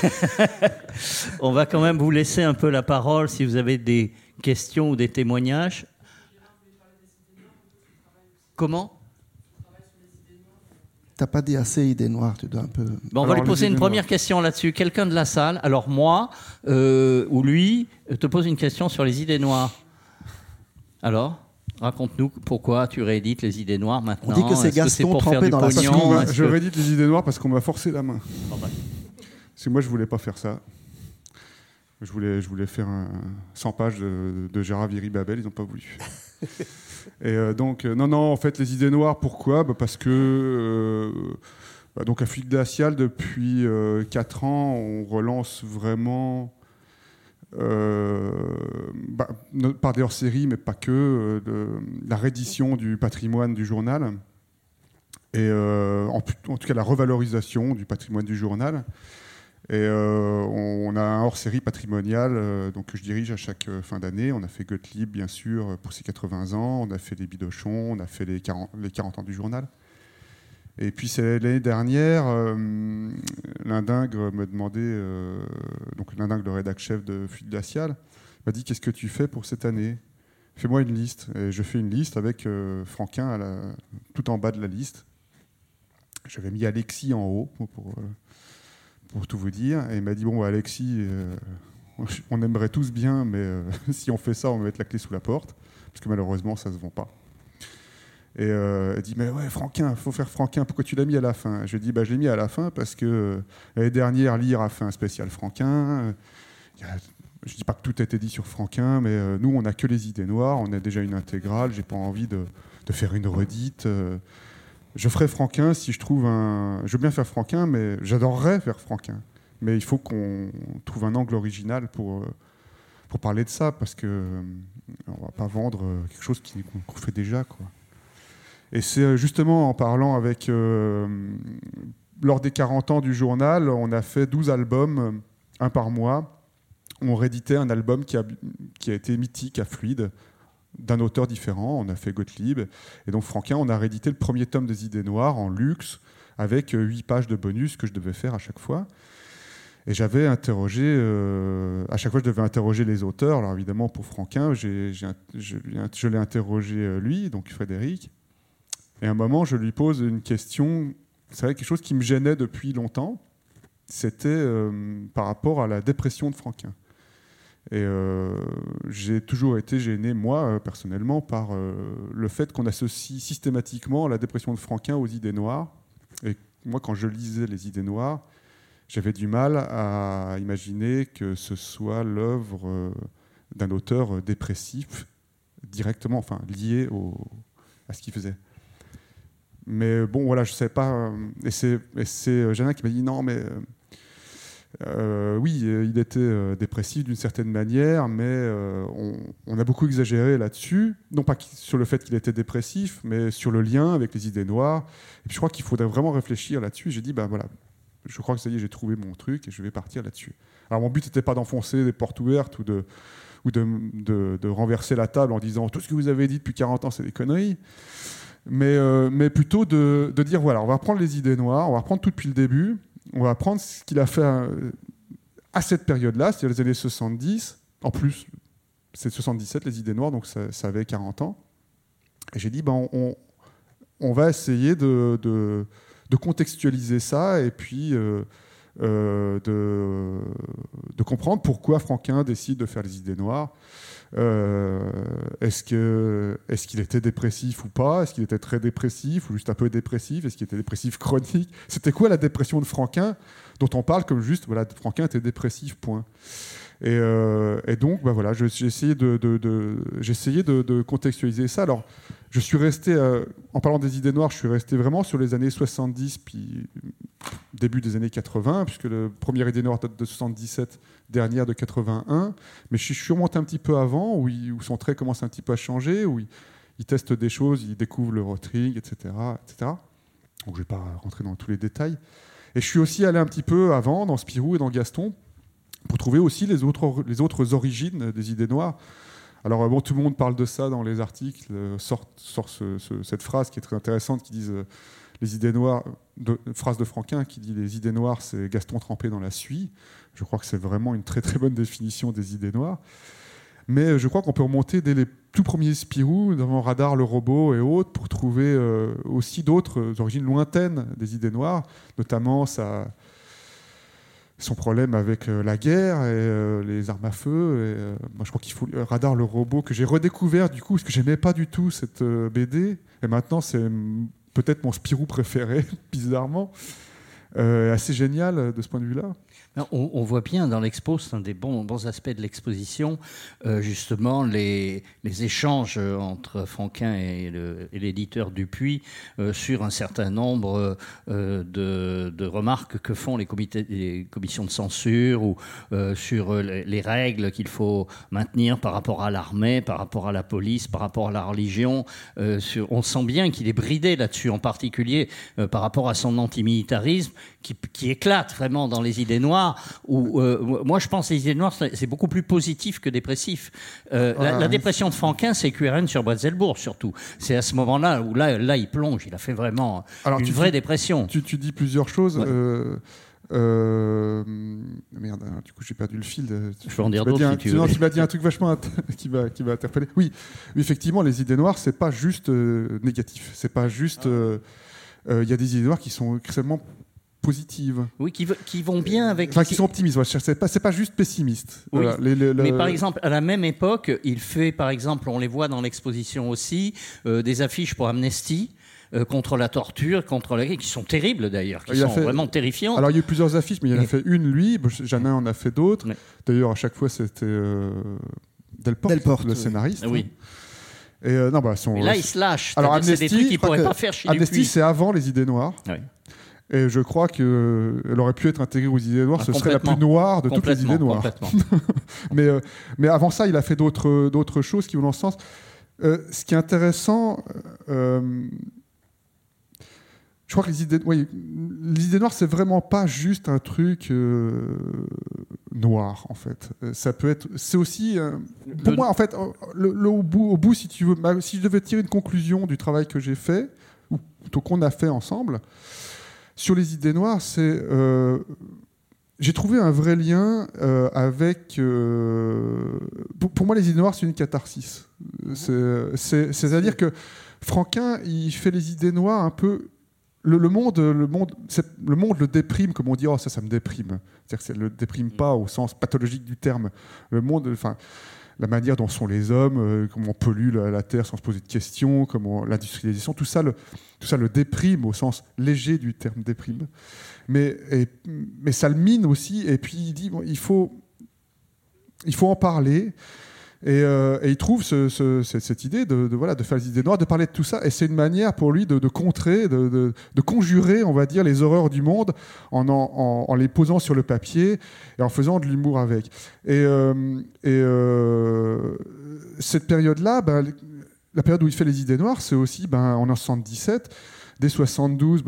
On va quand même vous laisser un peu la parole si vous avez des questions ou des témoignages. Comment ? T'as pas dit assez idées noires, tu dois un peu... Bon, on va lui poser une première question là-dessus. Quelqu'un de la salle, alors moi, ou lui, te pose une question sur les idées noires. Alors, raconte-nous pourquoi tu réédites les idées noires maintenant. On dit que c'est Gaston trempé dans la pognon, je réédite les idées noires parce qu'on m'a forcé la main. Parce que moi, je voulais pas faire ça. Je voulais faire 100 pages de Gérard Viry-Babel, ils n'ont pas voulu. Et donc, non, en fait, les idées noires, pourquoi ? Parce que, donc à Fluide Glacial, depuis 4 ans, on relance vraiment, par des hors-séries, mais pas que, la réédition du patrimoine du journal, et en tout cas la revalorisation du patrimoine du journal. Et on a un hors-série patrimonial donc, que je dirige à chaque fin d'année. On a fait Gottlieb, bien sûr, pour ses 80 ans. On a fait les Bidochon, on a fait les 40 ans du journal. Et puis c'est l'année dernière, Lindingre me demandait, donc Lindingre, le rédac-chef de Fluide Glacial, m'a dit « Qu'est-ce que tu fais pour cette année ? Fais-moi une liste. » Et je fais une liste avec Franquin tout en bas de la liste. J'avais mis Alexis en haut pour tout vous dire. Et il m'a dit, bon, Alexis, on aimerait tous bien, mais si on fait ça, on va mettre la clé sous la porte, parce que malheureusement, ça ne se vend pas. Et il dit, mais ouais, Franquin, il faut faire Franquin, pourquoi tu l'as mis à la fin ? Je lui ai dit, je l'ai mis à la fin parce que l'année dernière, Lire a fait un spécial Franquin. Je ne dis pas que tout a été dit sur Franquin, mais nous, on n'a que les idées noires, on a déjà une intégrale, je n'ai pas envie de faire une redite. Je ferai Franquin si je trouve un... Je veux bien faire Franquin, mais j'adorerais faire Franquin. Mais il faut qu'on trouve un angle original pour parler de ça, parce qu'on ne va pas vendre quelque chose qu'on fait déjà, quoi. Et c'est justement en parlant avec... lors des 40 ans du journal, on a fait 12 albums, un par mois. On rééditait un album qui a été mythique à Fluide, d'un auteur différent. On a fait Gottlieb. Et donc Franquin, on a réédité le premier tome des Idées Noires en luxe, avec 8 pages de bonus que je devais faire à chaque fois. Et j'avais interrogé... à chaque fois, je devais interroger les auteurs. Alors évidemment, pour Franquin, je l'ai interrogé lui, donc Frédéric. Et à un moment, je lui pose une question. C'est vrai, quelque chose qui me gênait depuis longtemps. C'était par rapport à la dépression de Franquin. Et j'ai toujours été gêné, moi, personnellement, par le fait qu'on associe systématiquement la dépression de Franquin aux idées noires. Et moi, quand je lisais les idées noires, j'avais du mal à imaginer que ce soit l'œuvre d'un auteur dépressif, directement, enfin, lié à ce qu'il faisait. Mais bon, voilà, je ne savais pas. Et c'est Jeannin qui m'a dit non, mais... oui, il était dépressif d'une certaine manière, mais on a beaucoup exagéré là-dessus. Non pas sur le fait qu'il était dépressif, mais sur le lien avec les idées noires. Et puis je crois qu'il faudrait vraiment réfléchir là-dessus. J'ai dit, voilà, je crois que ça y est, j'ai trouvé mon truc et je vais partir là-dessus. Alors mon but n'était pas d'enfoncer des portes ouvertes ou de renverser la table en disant tout ce que vous avez dit depuis 40 ans, c'est des conneries. Mais plutôt de dire, voilà, on va reprendre les idées noires, on va reprendre tout depuis le début. On va prendre ce qu'il a fait à cette période-là, c'est-à-dire les années 70. En plus, c'est 77, les idées noires, donc ça avait 40 ans. Et j'ai dit, on va essayer de contextualiser ça et puis de comprendre pourquoi Franquin décide de faire les idées noires. Est-ce qu'il était dépressif ou pas ? Est-ce qu'il était très dépressif ou juste un peu dépressif ? Est-ce qu'il était dépressif chronique ? C'était quoi la dépression de Franquin dont on parle comme juste, voilà, Franquin était dépressif, point. Et donc, voilà, j'ai essayé de contextualiser ça. Alors, je suis resté, en parlant des idées noires, je suis resté vraiment sur les années 70, puis début des années 80, puisque le premier idée noire date de 77, dernière de 81. Mais je suis remonté un petit peu avant, où son trait commence un petit peu à changer, où il teste des choses, il découvre le rotring, etc., etc. Donc, je ne vais pas rentrer dans tous les détails. Et je suis aussi allé un petit peu avant, dans Spirou et dans Gaston, pour trouver aussi les autres origines des idées noires. Alors bon, tout le monde parle de ça dans les articles, sort cette phrase qui est très intéressante, qui dit les idées noires, phrase de Franquin qui dit les idées noires, c'est Gaston trempé dans la suie. Je crois que c'est vraiment une très très bonne définition des idées noires. Mais je crois qu'on peut remonter dès les tout premiers Spirou, devant Radar, le robot et autres, pour trouver aussi d'autres origines lointaines des idées noires, notamment son problème avec la guerre et les armes à feu. Et, moi, je crois qu'il faut Radar, le robot, que j'ai redécouvert du coup, parce que j'aimais pas du tout cette BD. Et maintenant, c'est peut-être mon Spirou préféré, bizarrement. Assez génial de ce point de vue-là. On voit bien dans l'expo, c'est un des bons aspects de l'exposition, justement les échanges entre Franquin et l'éditeur Dupuis sur un certain nombre de remarques que font les commissions de censure ou sur les règles qu'il faut maintenir par rapport à l'armée, par rapport à la police, par rapport à la religion. On sent bien qu'il est bridé là-dessus, en particulier par rapport à son antimilitarisme qui éclate vraiment dans les idées noires. Où, moi, je pense que les idées noires, c'est beaucoup plus positif que dépressif. La dépression de Franquin, c'est QRN sur Bretzelbourg, surtout. C'est à ce moment-là où là, il plonge. Il a fait vraiment une vraie dépression. Tu dis plusieurs choses. Ouais. Merde, du coup j'ai perdu le fil. Je peux en dire d'autres si tu veux. Non, tu m'as dit un truc vachement qui m'a interpellé. Oui, effectivement, les idées noires, c'est pas juste négatif. C'est pas juste. Il y a des idées noires qui sont extrêmement positives. Oui, qui vont bien avec... Enfin, qui sont optimistes. Ouais, c'est pas juste pessimiste. Oui. Voilà, mais par exemple, à la même époque, il fait, par exemple, on les voit dans l'exposition aussi, des affiches pour Amnesty, contre la torture, qui sont terribles d'ailleurs, qui sont vraiment terrifiantes. Alors il y a eu plusieurs affiches, mais il en a fait une, lui. Janin en a fait d'autres. Oui. D'ailleurs, à chaque fois, c'était Delporte, le scénariste. Oui. Et là, il se lâche. Alors, Amnesty, c'est des trucs qu'il ne pourrait pas faire chez Dupuis. Amnesty, c'est avant les idées noires. Oui. Et je crois qu'elle aurait pu être intégrée aux idées noires. Ce serait la plus noire de toutes les idées noires. Mais avant ça, il a fait d'autres choses qui vont dans ce sens. Ce qui est intéressant, je crois que les idées noires, c'est vraiment pas juste un truc noir, en fait. Ça peut être... C'est aussi... pour moi, en fait, au bout, si tu veux, si je devais tirer une conclusion du travail que j'ai fait, ou plutôt qu'on a fait ensemble, sur les idées noires, c'est... j'ai trouvé un vrai lien avec... pour moi, les idées noires, c'est une catharsis. C'est-à-dire que Franquin, il fait les idées noires un peu... Le monde le déprime, comme on dit, ça me déprime. C'est-à-dire que ça ne le déprime pas au sens pathologique du terme. Le monde... la manière dont sont les hommes, comment on pollue la terre sans se poser de questions, comment l'industrialisation, tout ça le déprime au sens léger du terme déprime. Mais ça le mine aussi. Et puis il dit il faut en parler. Et il trouve cette idée de faire les idées noires, de parler de tout ça. Et c'est une manière pour lui de contrer, de conjurer, on va dire, les horreurs du monde en les posant sur le papier et en faisant de l'humour avec. Et cette période-là, la période où il fait les idées noires, c'est aussi en 1977. Dès 1972,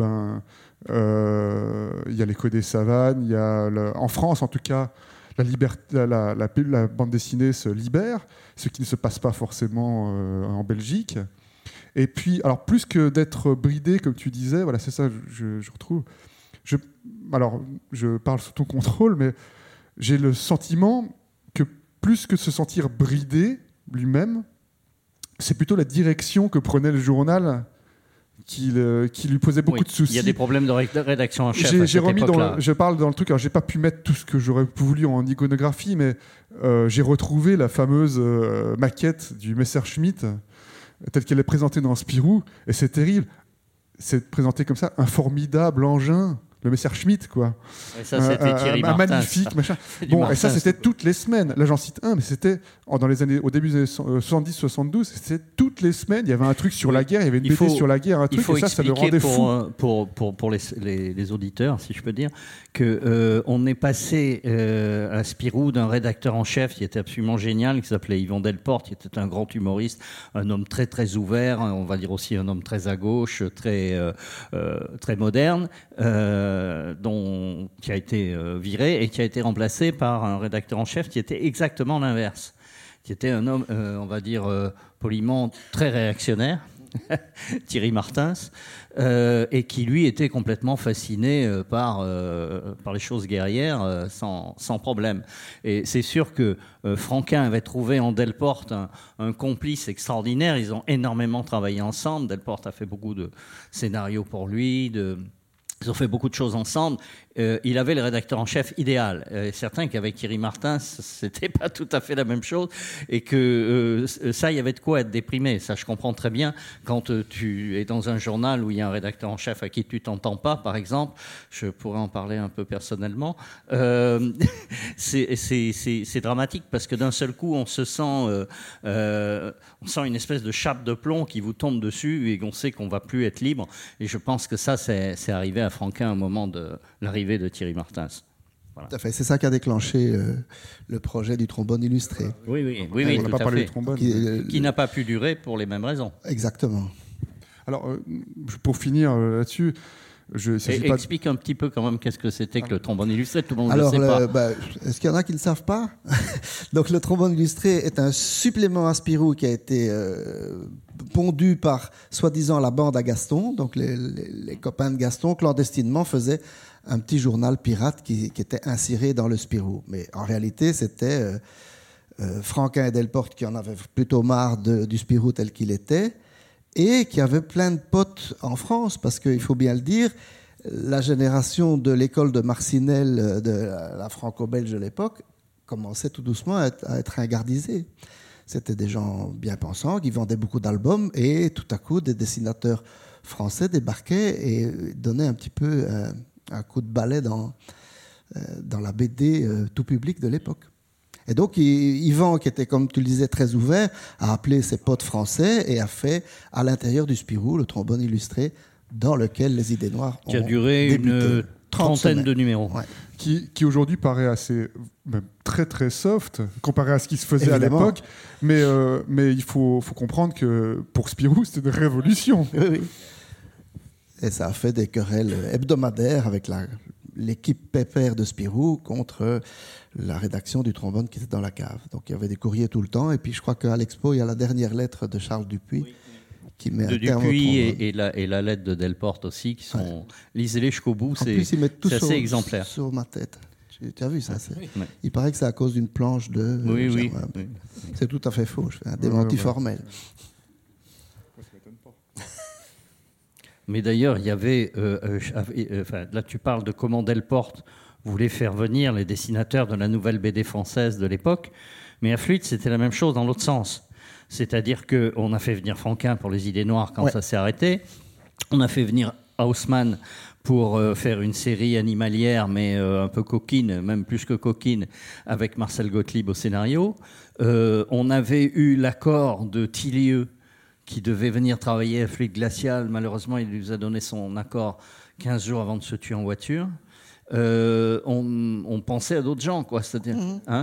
il y a l'écho des savanes, il y a en France en tout cas, la bande dessinée se libère, ce qui ne se passe pas forcément en Belgique. Et puis, alors plus que d'être bridé, comme tu disais, voilà, c'est ça, je retrouve. Alors, je parle sous ton contrôle, mais j'ai le sentiment que plus que se sentir bridé lui-même, c'est plutôt la direction que prenait le journal qui lui posait beaucoup de soucis. Il y a des problèmes de rédaction en chef. Je parle dans le truc. Alors, j'ai pas pu mettre tout ce que j'aurais voulu en iconographie, mais j'ai retrouvé la fameuse maquette du Messerschmitt telle qu'elle est présentée dans Spirou, et c'est terrible. C'est présenté comme ça, un formidable engin. Le Messerschmitt, quoi. Et ça, c'était Thierry Martin. Un magnifique machin. Bon, et ça, c'était toutes les semaines. Là, j'en cite un, mais c'était au début des années 70-72, c'était toutes les semaines. Il y avait un truc sur la guerre, il y avait une BD sur la guerre, un truc, et ça le rendait fou. Pour les auditeurs, si je peux dire, qu'on est passé à Spirou d'un rédacteur en chef qui était absolument génial, qui s'appelait Yvon Delporte, qui était un grand humoriste, un homme très, très ouvert, on va dire aussi un homme très à gauche, très moderne, qui a été viré et qui a été remplacé par un rédacteur en chef qui était exactement l'inverse, qui était un homme, on va dire, poliment très réactionnaire, Thierry Martins, et qui lui était complètement fasciné par les choses guerrières sans problème. Et c'est sûr que Franquin avait trouvé en Delporte un complice extraordinaire. Ils ont énormément travaillé ensemble. Delporte a fait beaucoup de scénarios pour lui, ils ont fait beaucoup de choses ensemble. Il avait le rédacteur en chef idéal. Certain qu'avec Thierry Martins, c'était pas tout à fait la même chose, et que ça, il y avait de quoi être déprimé. Ça, je comprends très bien. Quand tu es dans un journal où il y a un rédacteur en chef à qui tu t'entends pas, par exemple, je pourrais en parler un peu personnellement. C'est dramatique parce que d'un seul coup, on sent une espèce de chape de plomb qui vous tombe dessus et on sait qu'on va plus être libre. Et je pense que ça, c'est arrivé à Franquin au moment de l'arrivée de Thierry Martins. Voilà. Tout à fait. C'est ça qui a déclenché le projet du trombone illustré. Oui, on n'a pas parlé du trombone. Qui n'a pas pu durer pour les mêmes raisons. Exactement. Alors, pour finir là-dessus, explique un petit peu quand même qu'est-ce que c'était que le trombone illustré. Tout le monde ne le sait pas. Est-ce qu'il y en a qui ne le savent pas? Donc, le trombone illustré est un supplément à Spirou qui a été pondu par, soi-disant, la bande à Gaston. Donc, les copains de Gaston, clandestinement, faisaient un petit journal pirate qui était inséré dans le Spirou. Mais en réalité, c'était Franquin et Delporte qui en avaient plutôt marre du Spirou tel qu'il était, et qui avait plein de potes en France, parce qu'il faut bien le dire, la génération de l'école de Marcinelle, de la franco-belge de l'époque, commençait tout doucement à être ringardisée. C'était des gens bien pensants qui vendaient beaucoup d'albums, et tout à coup, des dessinateurs français débarquaient et donnaient un petit peu un coup de balai dans la BD tout public de l'époque. Et donc, Yvan, qui était, comme tu le disais, très ouvert, a appelé ses potes français et a fait, à l'intérieur du Spirou, le trombone illustré, dans lequel les idées noires ont débuté. Qui a duré une trentaine de numéros. Ouais. Qui aujourd'hui paraît assez, même très très soft, comparé à ce qui se faisait à l'époque. Mais il faut comprendre que pour Spirou, c'était une révolution. Oui. Et ça a fait des querelles hebdomadaires avec l'équipe pépère de Spirou contre la rédaction du trombone qui était dans la cave. Donc il y avait des courriers tout le temps. Et puis je crois qu'à l'Expo, il y a la dernière lettre de Charles Dupuis qui met un terme au trombone. Et la lettre de Delporte aussi, qui sont... Lisez-les jusqu'au bout, c'est assez exemplaire. Sur ma tête. Tu as vu ça? Il paraît que c'est à cause d'une planche de... Oui. C'est tout à fait faux. Je fais un démenti formel. Mais d'ailleurs, il y avait... là, tu parles de comment Delporte voulait faire venir les dessinateurs de la nouvelle BD française de l'époque. Mais à Fluide, c'était la même chose dans l'autre sens. C'est-à-dire qu'on a fait venir Franquin pour les idées noires quand ça s'est arrêté. On a fait venir Haussmann pour faire une série animalière, mais un peu coquine, même plus que coquine, avec Marcel Gottlieb au scénario. On avait eu l'accord de Tillieux, qui devait venir travailler à Fluide Glacial. Malheureusement, il nous a donné son accord 15 jours avant de se tuer en voiture. On pensait à d'autres gens, quoi. C'est-à-dire,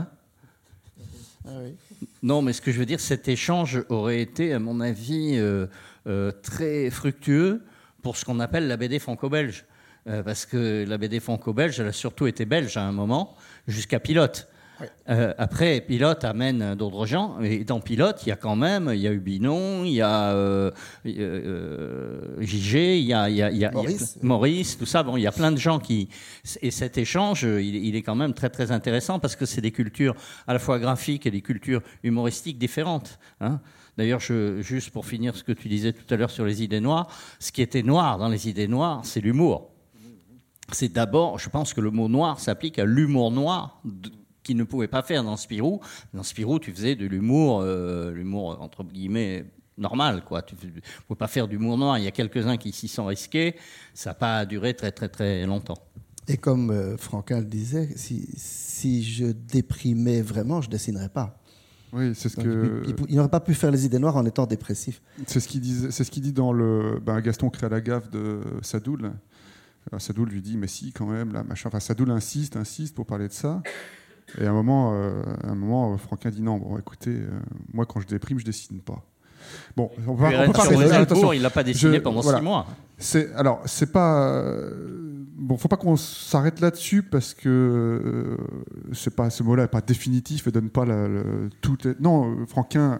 Non, mais ce que je veux dire, cet échange aurait été, à mon avis, très fructueux pour ce qu'on appelle la BD franco-belge. Parce que la BD franco-belge, elle a surtout été belge à un moment, jusqu'à Pilote. Après, Pilote amène d'autres gens, et dans Pilote, il y a Hubinon, il y a Gigé, il y a Maurice, tout ça. Bon, il y a plein de gens qui... Et cet échange, il est quand même très, très intéressant, parce que c'est des cultures à la fois graphiques et des cultures humoristiques différentes. Hein. D'ailleurs, juste pour finir ce que tu disais tout à l'heure sur les idées noires, ce qui était noir dans les idées noires, c'est l'humour. C'est d'abord, je pense que le mot noir s'applique à l'humour noir, qui ne pouvait pas faire dans Spirou. Dans Spirou, tu faisais de l'humour, l'humour entre guillemets normal, quoi. Tu ne pouvais pas faire d'humour noir. Il y a quelques-uns qui s'y sont risqués. Ça n'a pas duré très très très longtemps. Et comme Franquin le disait, si je déprimais vraiment, je dessinerais pas. Oui, c'est ce il n'aurait pas pu faire les idées noires en étant dépressif. C'est ce qu'il dit dans le Gaston crée à la gaffe de Sadoul. Alors, Sadoul lui dit mais si quand même là machin. Enfin, Sadoul insiste pour parler de ça. Et à un moment, Franquin dit non, bon, écoutez, moi quand je déprime, je dessine pas. Bon, on peut pas. Il l'a pas dessiné pendant 6 mois. C'est pas bon, faut pas qu'on s'arrête là-dessus parce que ce mot-là est pas définitif et donne pas tout. Non, Franquin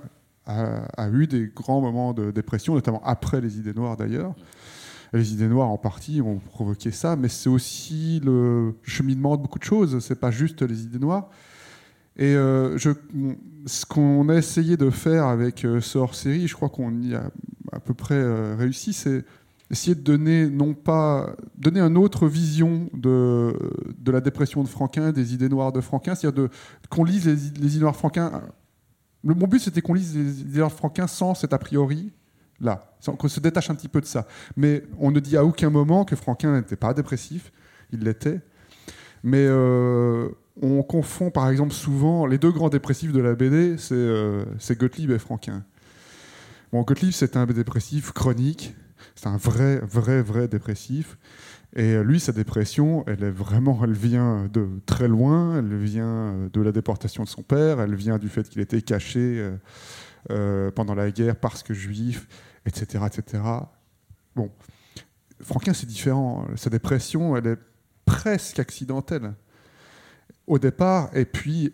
a eu des grands moments de dépression, notamment après les idées noires d'ailleurs. Les idées noires en partie ont provoqué ça, mais c'est aussi le cheminement de beaucoup de choses, c'est pas juste les idées noires. Et ce qu'on a essayé de faire avec ce hors-série, je crois qu'on y a à peu près réussi, c'est essayer de donner une autre vision de la dépression de Franquin, des idées noires de Franquin, c'est-à-dire qu'on lise les idées noires de Franquin. Mon but, c'était qu'on lise les idées noires de Franquin sans cet a priori là, qu'on se détache un petit peu de ça. Mais on ne dit à aucun moment que Franquin n'était pas dépressif, il l'était. Mais on confond par exemple souvent les deux grands dépressifs de la BD, c'est Gottlieb et Franquin. Bon, Gottlieb, c'est un dépressif chronique, c'est un vrai dépressif. Et lui, sa dépression, elle vient de très loin, elle vient de la déportation de son père, elle vient du fait qu'il était caché pendant la guerre parce que juif, etc. Bon, Franquin, c'est différent. Sa dépression, elle est presque accidentelle au départ, et puis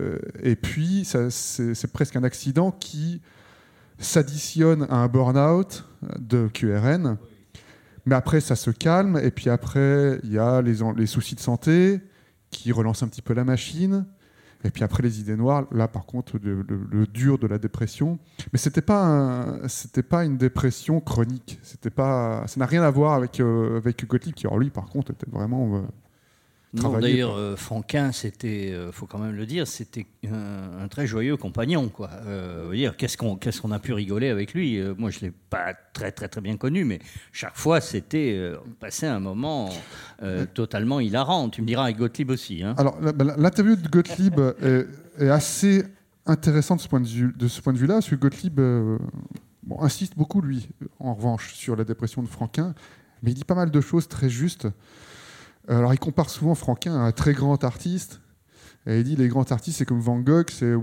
c'est presque un accident qui s'additionne à un burn-out de QRN. Mais après, ça se calme, et puis après, il y a les soucis de santé qui relancent un petit peu la machine, et puis après, les idées noires, là, par contre, le dur de la dépression. Mais c'était pas une dépression chronique. Ça n'a rien à voir avec Gottlieb, qui, alors lui, par contre, était vraiment... Non, d'ailleurs, Franquin, faut quand même le dire, c'était un très joyeux compagnon, quoi. Qu'est-ce qu'on a pu rigoler avec lui. Moi, je l'ai pas très bien connu, mais chaque fois, c'était passé un moment totalement hilarant. Tu me diras avec Gottlieb aussi. Hein. Alors, l'interview de Gottlieb est assez intéressante de ce point de vue-là, parce que Gottlieb insiste beaucoup, lui, en revanche, sur la dépression de Franquin, mais il dit pas mal de choses très justes. Alors, il compare souvent Franquin à un très grand artiste. Et il dit les grands artistes, c'est comme Van Gogh.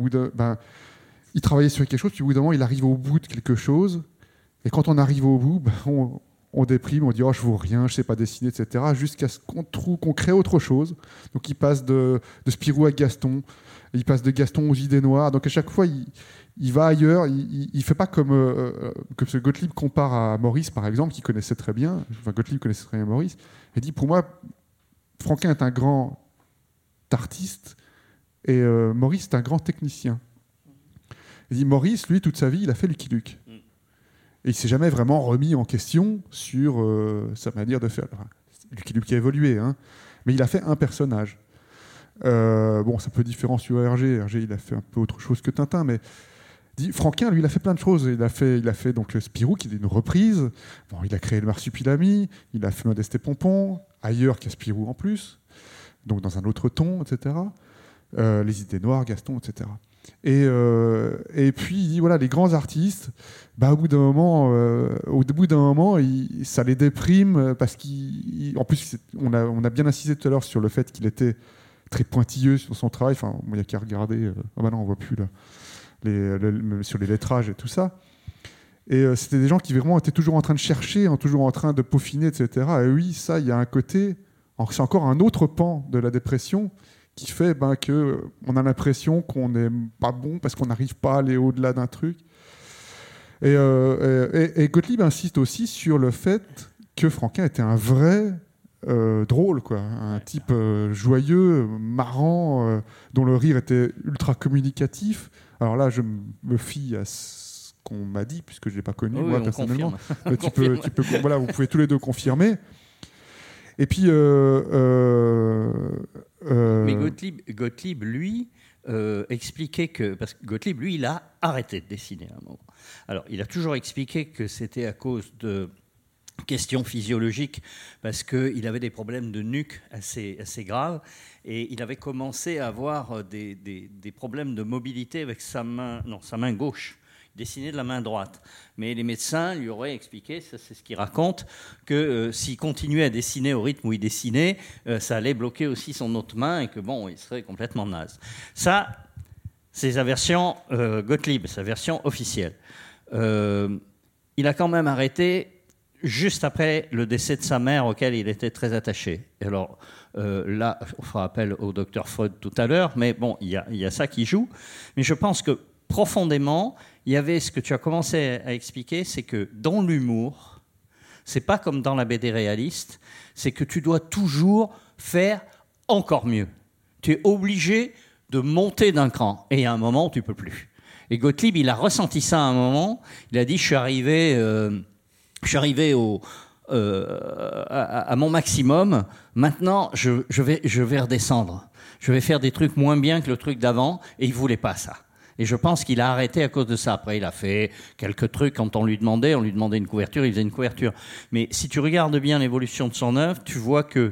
Il travaillait sur quelque chose, puis au bout d'un moment, il arrive au bout de quelque chose. Et quand on arrive au bout, on déprime, on dit « Oh, je vaux rien, je ne sais pas dessiner, etc. » Jusqu'à ce qu'on crée autre chose. Donc, il passe de Spirou à Gaston. Il passe de Gaston aux idées noires. Donc, à chaque fois, il va ailleurs. Il ne fait pas comme ce Gottlieb compare à Maurice, par exemple, qui connaissait très bien. Enfin, Gottlieb connaissait très bien Maurice. Il dit « Pour moi, Franquin est un grand artiste et Maurice est un grand technicien. » Il dit Maurice, lui, toute sa vie, il a fait Lucky Luke. Et il ne s'est jamais vraiment remis en question sur sa manière de faire. Lucky Luke a évolué, hein, mais il a fait un personnage. C'est un peu différent sur Hergé. Hergé, il a fait un peu autre chose que Tintin, mais Franquin, lui, il a fait plein de choses. Il a fait donc Spirou, qui est une reprise. Bon, il a créé le Marsupilami, il a fait Modeste et Pompon, ailleurs qu'à Spirou en plus, donc dans un autre ton, etc. Les idées noires, Gaston, etc. Et puis il dit voilà, les grands artistes, au bout d'un moment, ça les déprime parce qu'en plus on a bien insisté tout à l'heure sur le fait qu'il était très pointilleux sur son travail. Enfin, il n'y a qu'à regarder. Non, on voit plus là. Sur les lettrages et tout ça. Et c'était des gens qui vraiment étaient toujours en train de chercher, toujours en train de peaufiner, etc. Et oui, ça, il y a un côté, c'est encore un autre pan de la dépression qui fait qu'on a l'impression qu'on n'est pas bon parce qu'on n'arrive pas à aller au-delà d'un truc. Et Gottlieb insiste aussi sur le fait que Franquin était un vrai drôle, quoi. Un type joyeux, marrant, dont le rire était ultra communicatif. Alors là, je me fie à ce qu'on m'a dit, puisque je ne l'ai pas connu, moi, personnellement. Vous pouvez tous les deux confirmer. Et puis... Mais Gottlieb, lui, expliquait que... Parce que Gottlieb, lui, il a arrêté de dessiner à un moment. Alors, il a toujours expliqué que c'était à cause de questions physiologiques, parce qu'il avait des problèmes de nuque assez graves, et il avait commencé à avoir des problèmes de mobilité avec sa main gauche. Il dessinait de la main droite. Mais les médecins lui auraient expliqué, ça c'est ce qu'il raconte, que s'il continuait à dessiner au rythme où il dessinait, ça allait bloquer aussi son autre main et que il serait complètement naze. Ça, c'est sa version Gottlieb, sa version officielle. Il a quand même arrêté juste après le décès de sa mère, auquel il était très attaché. Et alors là, on fera appel au docteur Freud tout à l'heure, mais il y a ça qui joue. Mais je pense que profondément, il y avait ce que tu as commencé à expliquer, c'est que dans l'humour, c'est pas comme dans la BD réaliste, c'est que tu dois toujours faire encore mieux. Tu es obligé de monter d'un cran. Et à un moment, tu peux plus. Et Gottlieb, il a ressenti ça à un moment. Il a dit, je suis arrivé à mon maximum. Maintenant, je vais redescendre. Je vais faire des trucs moins bien que le truc d'avant. Et il voulait pas ça. Et je pense qu'il a arrêté à cause de ça. Après, il a fait quelques trucs quand on lui demandait une couverture, il faisait une couverture. Mais si tu regardes bien l'évolution de son œuvre, tu vois que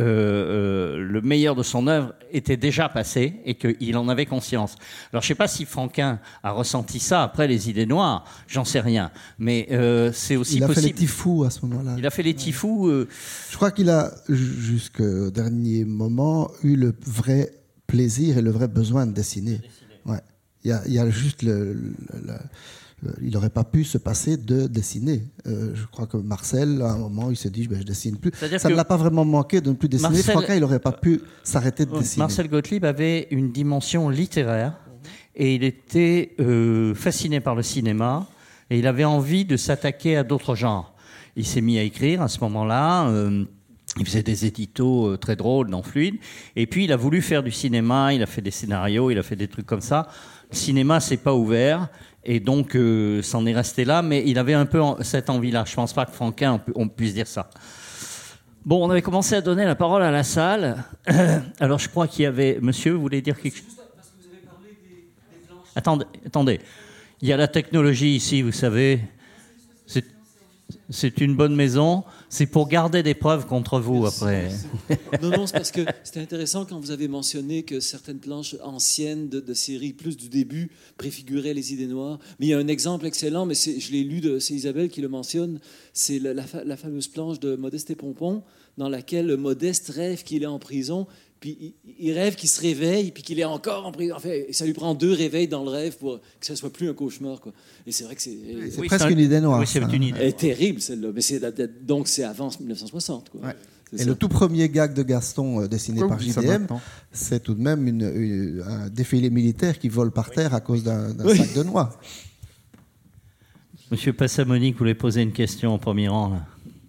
le meilleur de son œuvre était déjà passé et qu'il en avait conscience. Alors, je ne sais pas si Franquin a ressenti ça après les idées noires, j'en sais rien. Mais c'est aussi possible. Il a fait les Tifous à ce moment-là. Il a fait les Tifous. Je crois qu'il a, jusqu'au dernier moment, eu le vrai plaisir et le vrai besoin de dessiner. Ouais. Il y a juste il n'aurait pas pu se passer de dessiner. Je crois que Marcel, à un moment, il s'est dit, je dessine plus. Ça ne l'a pas vraiment manqué de ne plus dessiner. Franquin, il n'aurait pas pu s'arrêter de dessiner. Marcel Gottlieb avait une dimension littéraire et il était fasciné par le cinéma et il avait envie de s'attaquer à d'autres genres. Il s'est mis à écrire à ce moment-là. Il faisait des éditos très drôles dans Fluide. Et puis, il a voulu faire du cinéma. Il a fait des scénarios, il a fait des trucs comme ça. Le cinéma, c'est pas ouvert. Et donc, c'en est resté là. Mais il avait un peu cette envie-là. Je pense pas que Franquin, on puisse dire ça. Bon, on avait commencé à donner la parole à la salle. Alors, je crois qu'il y avait... Monsieur, vous voulez dire quelque chose ? Parce que vous avez parlé des planches. Attendez. Il y a la technologie ici, vous savez. C'est une bonne maison. C'est pour garder des preuves contre vous après. Non, c'est parce que c'était intéressant quand vous avez mentionné que certaines planches anciennes de séries, plus du début, préfiguraient les idées noires. Mais il y a un exemple excellent, mais je l'ai lu, c'est Isabelle qui le mentionne, c'est la fameuse planche de Modeste et Pompon, dans laquelle Modeste rêve qu'il est en prison, puis il rêve qu'il se réveille, puis qu'il est encore en prison. Enfin, ça lui prend 2 réveils dans le rêve pour que ça ne soit plus un cauchemar, quoi. Et c'est vrai que c'est presque une idée noire. Oui, c'est une idée. Elle est terrible, celle-là. Mais donc, c'est avant 1960, quoi. Ouais. Et le tout premier gag de Gaston dessiné par JDM, c'est tout de même un défilé militaire qui vole par terre à cause d'un sac de noix. Monsieur Passamonique voulait poser une question au premier rang, là.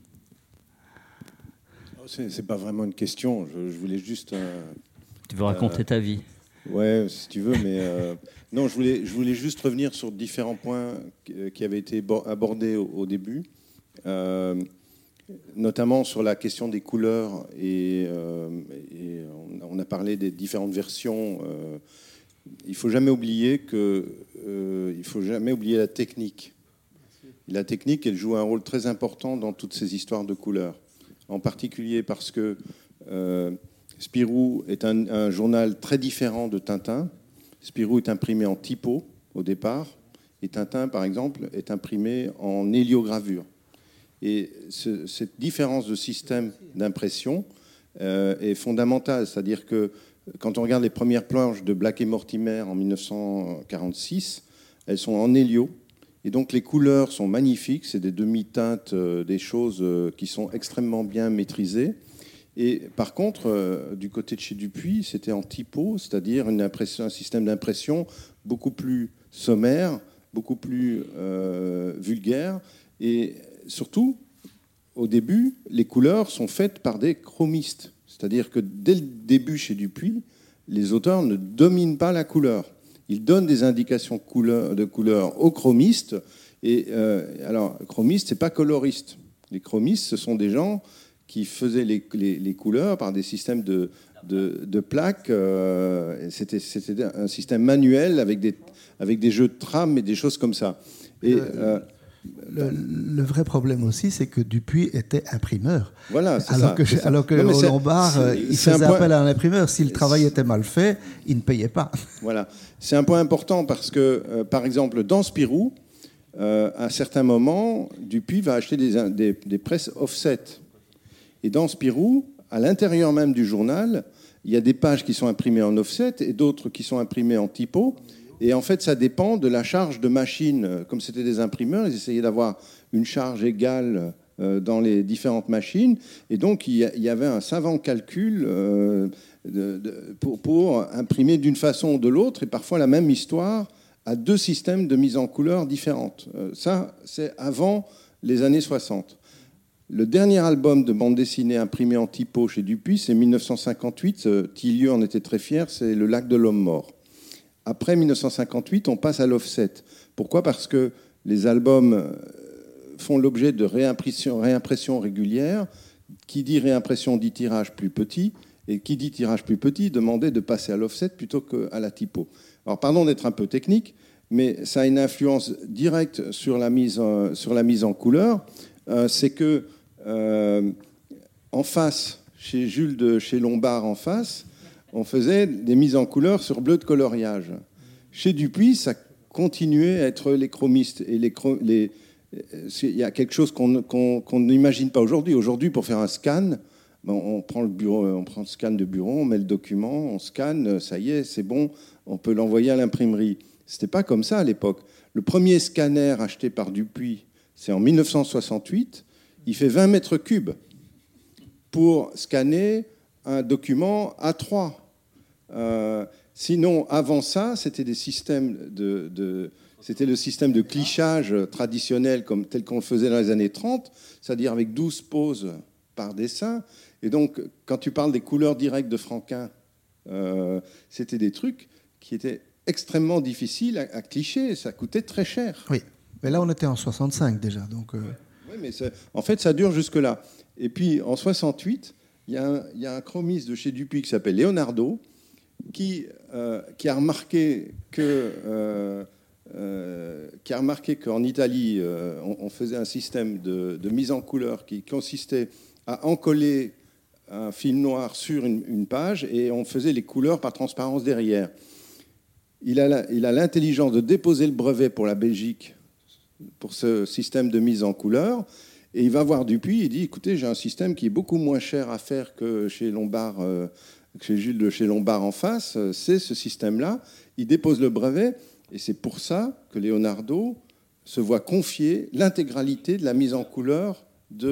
C'est pas vraiment une question. Je voulais juste. Tu veux raconter ta vie? Ouais, si tu veux, mais non, je voulais juste revenir sur différents points qui avaient été abordés au début, notamment sur la question des couleurs et on a parlé des différentes versions. Il faut jamais oublier la technique. La technique, elle joue un rôle très important dans toutes ces histoires de couleurs. En particulier parce que Spirou est un journal très différent de Tintin. Spirou est imprimé en typo au départ, et Tintin, par exemple, est imprimé en héliogravure. Et cette différence de système d'impression est fondamentale. C'est-à-dire que quand on regarde les premières planches de Black et Mortimer en 1946, elles sont en hélio. Et donc les couleurs sont magnifiques, c'est des demi-teintes, des choses qui sont extrêmement bien maîtrisées. Et par contre, du côté de chez Dupuis, c'était en typo, c'est-à-dire un système d'impression beaucoup plus sommaire, beaucoup plus vulgaire. Et surtout, au début, les couleurs sont faites par des chromistes. C'est-à-dire que dès le début chez Dupuis, les auteurs ne dominent pas la couleur. Ils donnent des indications de couleurs aux chromistes. Et alors, chromistes, c'est pas coloristes. Les chromistes, ce sont des gens qui faisaient les couleurs par des systèmes de plaques. C'était un système manuel avec des jeux de trames et des choses comme ça. Et le vrai problème aussi, c'est que Dupuis était imprimeur. Voilà, c'est alors que Lombard, il faisait appel à un imprimeur. Si le travail était mal fait, il ne payait pas. Voilà. C'est un point important parce que, par exemple, dans Spirou, à un certain moment, Dupuis va acheter des presses offset. Et dans Spirou, à l'intérieur même du journal, il y a des pages qui sont imprimées en offset et d'autres qui sont imprimées en typo. Et en fait, ça dépend de la charge de machine. Comme c'était des imprimeurs, ils essayaient d'avoir une charge égale dans les différentes machines. Et donc, il y avait un savant calcul pour imprimer d'une façon ou de l'autre, et parfois la même histoire à 2 systèmes de mise en couleur différentes. Ça, c'est avant les années 60. Le dernier album de bande dessinée imprimé en typo chez Dupuis, c'est 1958. Tillieux en était très fier, c'est Le Lac de l'Homme Mort. Après 1958, on passe à l'offset. Pourquoi ? Parce que les albums font l'objet de réimpression régulière. Qui dit réimpression dit tirage plus petit. Et qui dit tirage plus petit demandait de passer à l'offset plutôt qu'à la typo. Alors, pardon d'être un peu technique, mais ça a une influence directe sur la mise en couleur. C'est que en face, chez Jules de chez Lombard en face, on faisait des mises en couleur sur bleu de coloriage. Chez Dupuis, ça continuait à être les chromistes. Et il y a quelque chose qu'on n'imagine pas aujourd'hui. Aujourd'hui, pour faire un scan, on prend le scan de bureau, on met le document, on scanne, ça y est, c'est bon, on peut l'envoyer à l'imprimerie. C'était pas comme ça à l'époque. Le premier scanner acheté par Dupuis, c'est en 1968. Il fait 20 mètres cubes pour scanner un document A3. Sinon, avant ça, c'était des systèmes c'était le système de clichage traditionnel tel qu'on le faisait dans les années 30, c'est-à-dire avec 12 poses par dessin. Et donc, quand tu parles des couleurs directes de Franquin, c'était des trucs qui étaient extrêmement difficiles à clicher. Ça coûtait très cher. Oui, mais là, on était en 65 déjà. Donc, Oui, mais en fait, ça dure jusque-là. Et puis, en 68, il y a un chromiste de chez Dupuis qui s'appelle Leonardo, qui a remarqué qu'en Italie, on faisait un système de mise en couleur qui consistait à encoller un film noir sur une page et on faisait les couleurs par transparence derrière. Il a l'intelligence de déposer le brevet pour la Belgique pour ce système de mise en couleur et il va voir Dupuis, il dit écoutez, j'ai un système qui est beaucoup moins cher à faire que chez Lombard, chez Jules de chez Lombard en face, c'est ce système-là. Il dépose le brevet et c'est pour ça que Leonardo se voit confier l'intégralité de la mise en couleur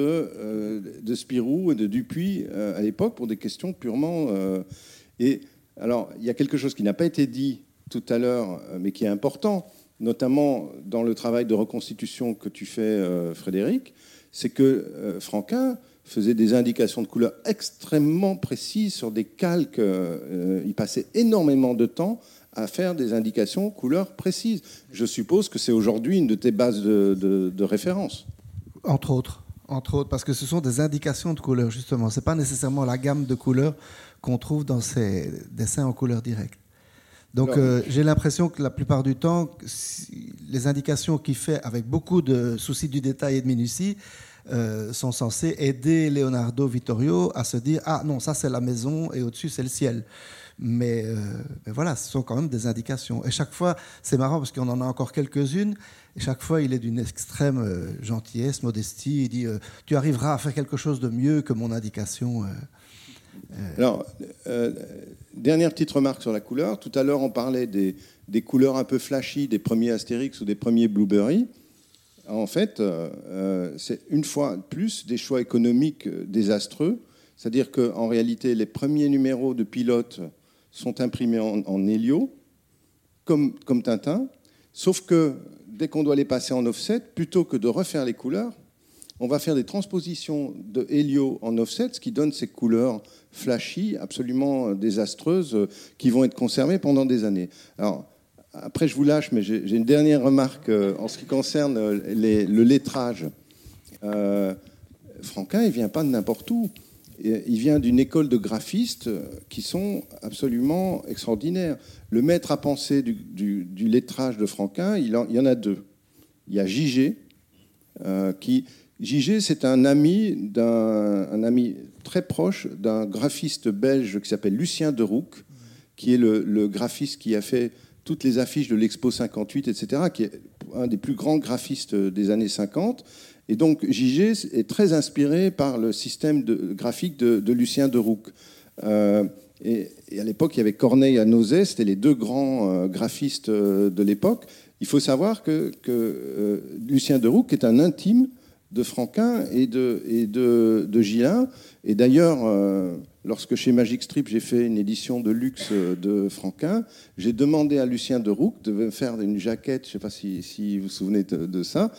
de Spirou et de Dupuis à l'époque pour des questions purement... Et alors, il y a quelque chose qui n'a pas été dit tout à l'heure, mais qui est important, notamment dans le travail de reconstitution que tu fais, Frédéric, c'est que Franquin faisait des indications de couleur extrêmement précises sur des calques. Il passait énormément de temps à faire des indications couleurs précises. Je suppose que c'est aujourd'hui une de tes bases de référence. Entre autres, parce que ce sont des indications de couleur, justement. Ce n'est pas nécessairement la gamme de couleurs qu'on trouve dans ces dessins en couleur directe. Donc, j'ai l'impression que la plupart du temps, les indications qu'il fait avec beaucoup de soucis du détail et de minutie sont censées aider Leonardo Vittorio à se dire « Ah non, ça c'est la maison et au-dessus c'est le ciel ». Mais voilà, ce sont quand même des indications. Et chaque fois, c'est marrant parce qu'on en a encore quelques-unes. Et chaque fois, il est d'une extrême gentillesse, modestie. Il dit tu arriveras à faire quelque chose de mieux que mon indication. Alors, dernière petite remarque sur la couleur. Tout à l'heure, on parlait des couleurs un peu flashy des premiers Astérix ou des premiers Blueberry. En fait, c'est une fois de plus des choix économiques désastreux. C'est-à-dire qu'en réalité, les premiers numéros de Pilote sont imprimés en hélio, comme Tintin, sauf que dès qu'on doit les passer en offset, plutôt que de refaire les couleurs, on va faire des transpositions de hélio en offset, ce qui donne ces couleurs flashy, absolument désastreuses, qui vont être conservées pendant des années. Alors, après, je vous lâche, mais j'ai une dernière remarque en ce qui concerne le lettrage. Franquin, il ne vient pas de n'importe où. Il vient d'une école de graphistes qui sont absolument extraordinaires. Le maître à penser du lettrage de Franquin, il y en a deux. Il y a Gigé, Gigé, c'est un ami très proche d'un graphiste belge qui s'appelle Lucien Deroucq, qui est le graphiste qui a fait toutes les affiches de l'Expo 58, etc., qui est un des plus grands graphistes des années 50. Et donc, Gigé est très inspiré par le système graphique de Lucien Deroucq. Et à l'époque, il y avait Corneille à Nozay, c'était les deux grands graphistes de l'époque. Il faut savoir que Lucien Deroucq est un intime de Franquin et de Gillin. Et d'ailleurs, lorsque chez Magic Strip, j'ai fait une édition de luxe de Franquin, j'ai demandé à Lucien Derouc de me faire une jaquette, je ne sais pas si vous vous souvenez de ça,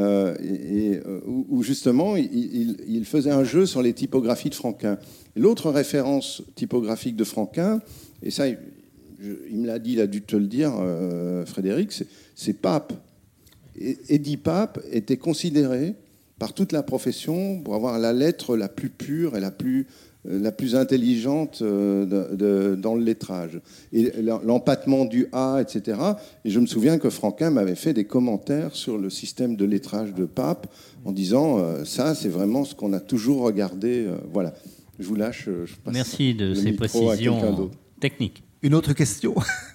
où justement, il faisait un jeu sur les typographies de Franquin. L'autre référence typographique de Franquin, et ça, il me l'a dit, il a dû te le dire, Frédéric, c'est Pape. Eddie Pape était considéré par toute la profession pour avoir la lettre la plus pure et la plus intelligente dans le lettrage. Et l'empattement du A, etc. Et je me souviens que Franquin m'avait fait des commentaires sur le système de lettrage de Pape en disant ça, c'est vraiment ce qu'on a toujours regardé. Voilà. Je vous lâche. Je passe. Merci de ces précisions techniques. Une autre question.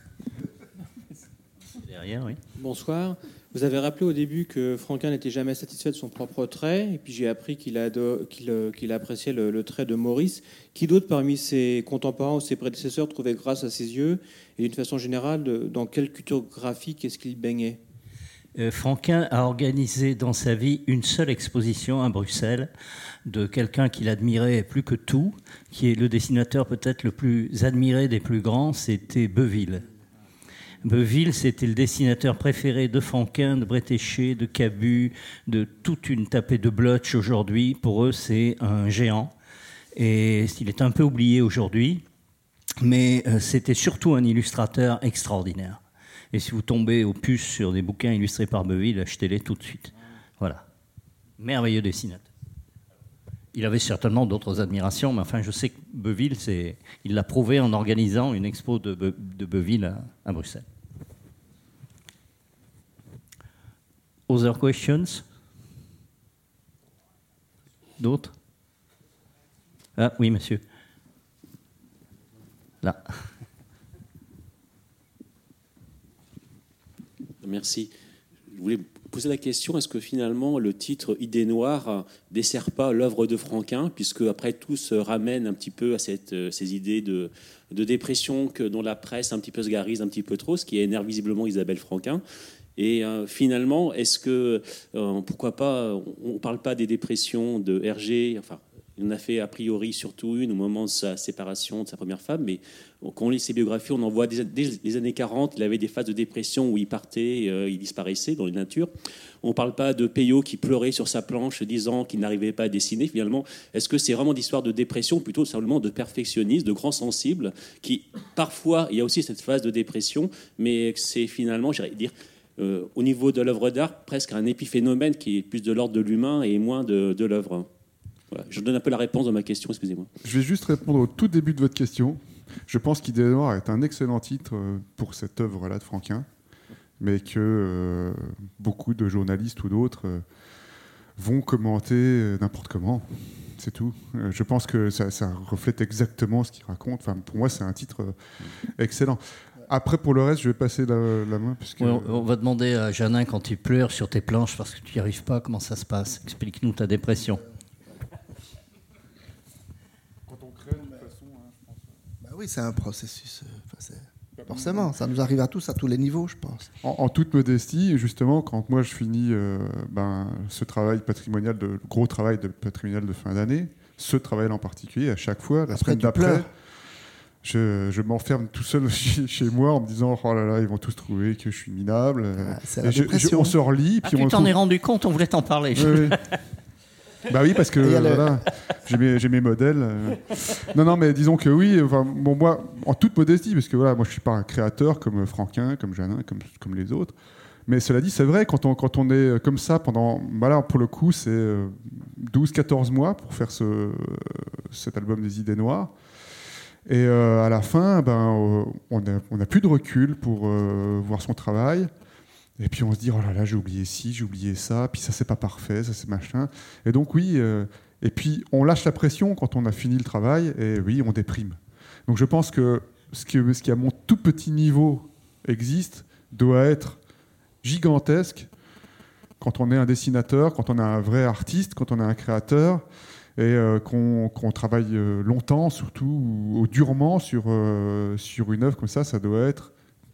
Derrière, oui. Bonsoir. Vous avez rappelé au début que Franquin n'était jamais satisfait de son propre trait, et puis j'ai appris qu'il appréciait le trait de Maurice. Qui d'autre parmi ses contemporains ou ses prédécesseurs trouvait grâce à ses yeux? Et d'une façon générale, dans quelle culture graphique est-ce qu'il baignait? Franquin a organisé dans sa vie une seule exposition à Bruxelles de quelqu'un qu'il admirait plus que tout, qui est le dessinateur peut-être le plus admiré des plus grands, c'était Beuville. Beuville, c'était le dessinateur préféré de Franquin, de Bretéché, de Cabu, de toute une tapée de Blotch aujourd'hui. Pour eux, c'est un géant. Et il est un peu oublié aujourd'hui, mais c'était surtout un illustrateur extraordinaire. Et si vous tombez aux puces sur des bouquins illustrés par Beuville, achetez-les tout de suite. Voilà. Merveilleux dessinateur. Il avait certainement d'autres admirations, mais enfin, je sais que Beuville, il l'a prouvé en organisant une expo de Beuville à Bruxelles. Other questions? D'autres? Ah oui, monsieur. Là. Merci. Je voulais poser la question, est-ce que finalement le titre Idées noires dessert pas l'œuvre de Franquin, puisque après tout se ramène un petit peu à ces idées de dépression dont la presse un petit peu se garise un petit peu trop, ce qui énerve visiblement Isabelle Franquin. Et finalement, est-ce que, pourquoi pas, on ne parle pas des dépressions de Hergé, enfin, il en a fait a priori surtout une au moment de sa séparation de sa première femme, mais quand on lit ses biographies, on en voit dès les années 40, il avait des phases de dépression où il partait, il disparaissait dans les natures. On ne parle pas de Peyo qui pleurait sur sa planche disant qu'il n'arrivait pas à dessiner. Finalement, est-ce que c'est vraiment d'histoire de dépression, plutôt simplement de perfectionnisme, de grand sensible, qui parfois, il y a aussi cette phase de dépression, mais c'est finalement, j'irais dire, au niveau de l'œuvre d'art, presque un épiphénomène qui est plus de l'ordre de l'humain et moins de l'œuvre. Voilà. Je donne un peu la réponse de ma question, excusez-moi. Je vais juste répondre au tout début de votre question. Je pense qu'Idées noires est un excellent titre pour cette œuvre-là de Franquin, mais que beaucoup de journalistes ou d'autres vont commenter n'importe comment. C'est tout. Je pense que ça reflète exactement ce qu'il raconte. Enfin, pour moi, c'est un titre excellent. Après, pour le reste, je vais passer la main. Puisque... Oui, on va demander à Janin, quand il pleure sur tes planches parce que tu n'y arrives pas, comment ça se passe? Explique-nous ta dépression. Quand on crée, de toute façon, je pense. Bah oui, c'est un processus. Forcément, ça nous arrive à tous, à tous les niveaux, je pense. En toute modestie, justement, quand moi je finis ce travail patrimonial, le gros travail patrimonial de fin d'année, ce travail en particulier, à chaque fois, la semaine d'après, je m'enferme tout seul chez moi en me disant oh là là, ils vont tous trouver que je suis minable. C'est la dépression. On se relit. Puis tu t'en es rendu compte, on voulait t'en parler. Oui. Bah oui, parce que voilà, j'ai mes modèles. Non, mais disons que oui. Enfin, bon, moi, en toute modestie, parce que voilà, moi, je suis pas un créateur comme Franquin, comme Janin, comme les autres. Mais cela dit, c'est vrai, quand on est comme ça pendant, voilà, pour le coup, c'est 12-14 mois pour faire cet album des Idées noires. Et à la fin, on n'a plus de recul pour voir son travail. Et puis on se dit, oh là là, j'ai oublié ci, j'ai oublié ça, puis ça c'est pas parfait, ça c'est machin. Et donc oui, et puis on lâche la pression quand on a fini le travail, et oui, on déprime. Donc je pense que ce qui à mon tout petit niveau existe doit être gigantesque quand on est un dessinateur, quand on est un vrai artiste, quand on est un créateur, et qu'on travaille longtemps, surtout, ou durement sur une œuvre comme ça doit être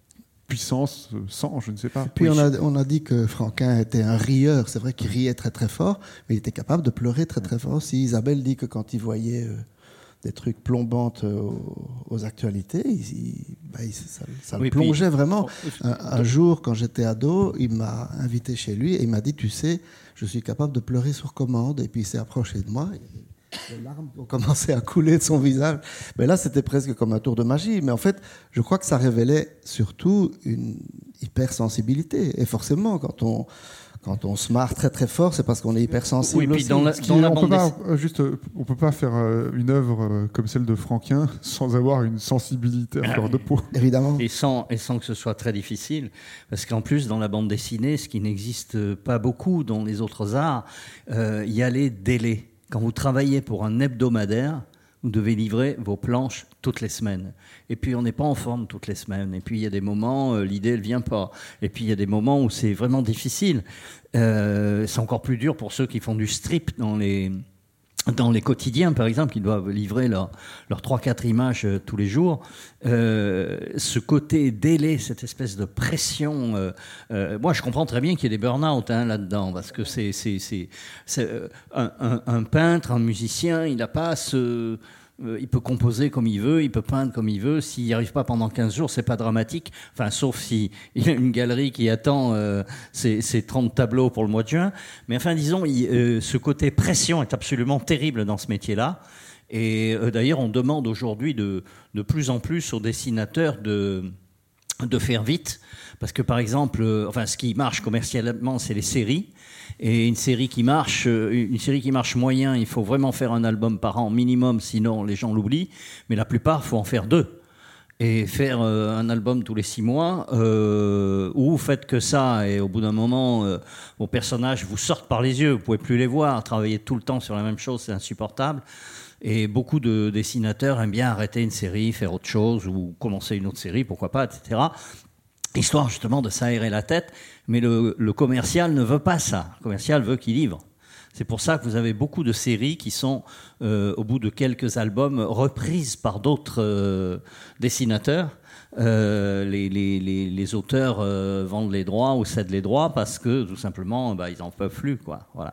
puissance sans, je ne sais pas. Puis on a dit que Franquin était un rieur. C'est vrai qu'il riait très très fort, mais il était capable de pleurer très très fort aussi. Isabelle dit que quand il voyait des trucs plombantes aux actualités, ça le plongeait vraiment. Un jour, quand j'étais ado, il m'a invité chez lui et il m'a dit, tu sais, je suis capable de pleurer sur commande. Et puis il s'est approché de moi. Les larmes ont commencé à couler de son visage. Mais là, c'était presque comme un tour de magie. Mais en fait, je crois que ça révélait surtout une hypersensibilité. Et forcément, quand on se marre très très fort, c'est parce qu'on est hypersensible. Oui, puis aussi. On peut pas faire une œuvre comme celle de Franquin sans avoir une sensibilité à fleur de peau. Évidemment. Et sans que ce soit très difficile, parce qu'en plus, dans la bande dessinée, ce qui n'existe pas beaucoup dans les autres arts, il y a les délais. Quand vous travaillez pour un hebdomadaire, vous devez livrer vos planches toutes les semaines. Et puis, on n'est pas en forme toutes les semaines. Et puis, il y a des moments, l'idée, elle vient pas. Et puis, il y a des moments où c'est vraiment difficile. C'est encore plus dur pour ceux qui font du strip dans les quotidiens, par exemple, qui doivent livrer leurs 3-4 images tous les jours. Ce côté délai, cette espèce de pression, moi je comprends très bien qu'il y ait des burn-out là-dedans, parce que c'est un peintre, un musicien, il n'a pas il peut composer comme il veut, il peut peindre comme il veut. S'il n'y arrive pas pendant 15 jours, c'est pas dramatique. Enfin, sauf s'il y a une galerie qui attend ses 30 tableaux pour le mois de juin. Mais enfin, disons, ce côté pression est absolument terrible dans ce métier-là. Et d'ailleurs, on demande aujourd'hui de plus en plus aux dessinateurs de faire vite. Parce que, par exemple, ce qui marche commercialement, c'est les séries. Et une série qui marche moyen, il faut vraiment faire un album par an minimum, sinon les gens l'oublient. Mais la plupart, il faut en faire 2. Et faire un album tous les 6 mois, ou vous faites que ça, et au bout d'un moment, vos personnages vous sortent par les yeux, vous ne pouvez plus les voir, travailler tout le temps sur la même chose, c'est insupportable. Et beaucoup de dessinateurs aiment bien arrêter une série, faire autre chose, ou commencer une autre série, pourquoi pas, etc., histoire justement de s'aérer la tête. Mais le commercial ne veut pas ça. Le commercial veut qu'il livre. C'est pour ça que vous avez beaucoup de séries qui sont, au bout de quelques albums, reprises par d'autres dessinateurs. Les auteurs vendent les droits ou cèdent les droits parce que, tout simplement, ils n'en peuvent plus, quoi. Voilà.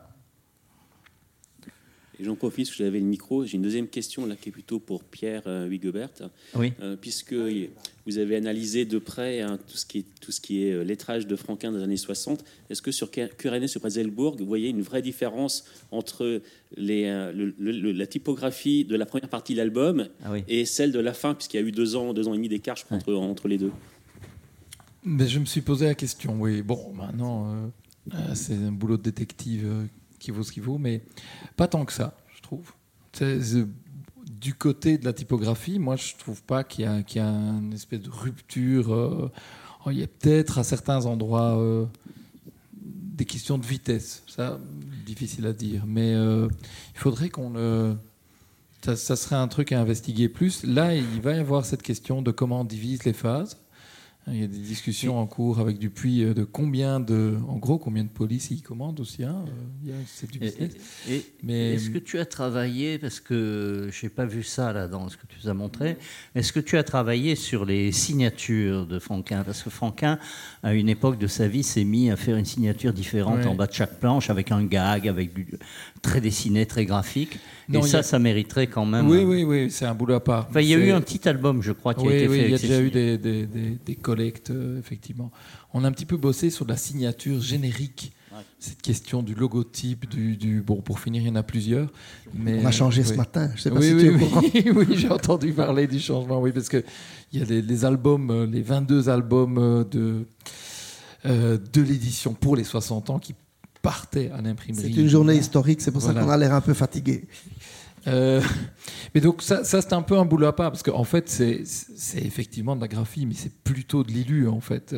Et j'en profite, parce que j'avais le micro. J'ai une deuxième question là qui est plutôt pour Pierre Huygheberts. Oui. Puisque vous avez analysé de près tout ce qui est lettrage de Franquin dans les années 60. Est-ce que sur Kurenes sur Pretzelbourg, vous voyez une vraie différence entre la typographie de la première partie de l'album et celle de la fin, puisqu'il y a eu 2 ans et demi d'écart, je crois, entre les deux? Mais je me suis posé la question, oui. Bon, maintenant, c'est un boulot de détective qui vaut ce qu'il vaut, mais pas tant que ça, je trouve. Du côté de la typographie, moi, je trouve pas qu'il y a une espèce de rupture. Il y a peut-être à certains endroits des questions de vitesse. Ça, difficile à dire. Mais il faudrait ça serait un truc à investiguer plus. Là, il va y avoir cette question de comment on divise les phases. Il y a des discussions en cours avec Dupuis de combien de polices il commande aussi. C'est du business. Mais est-ce que tu as travaillé, parce que je n'ai pas vu ça là dans ce que tu nous as montré, est-ce que tu as travaillé sur les signatures de Franquin? Parce que Franquin, à une époque de sa vie, s'est mis à faire une signature différente en bas de chaque planche, avec un gag, avec du très dessiné, très graphique. Non, ça mériterait quand même. Oui, c'est un boulot à part. Il y a eu un petit album, je crois, qui a été fait. Il y a déjà eu des collectes, effectivement. On a un petit peu bossé sur la signature générique. Cette question du logotype, bon, pour finir, il y en a plusieurs. Mais, on a changé ce matin, je sais pas si tu es au courant. Oui, j'ai entendu parler du changement, parce qu'il y a les albums, les 22 albums de l'édition pour les 60 ans qui partaient à l'imprimerie. C'est une journée historique, c'est pour ça qu'on a l'air un peu fatigué. Mais donc ça c'est un peu un boulot à part, parce qu'en fait c'est effectivement de la graphie, mais c'est plutôt de l'illu en fait.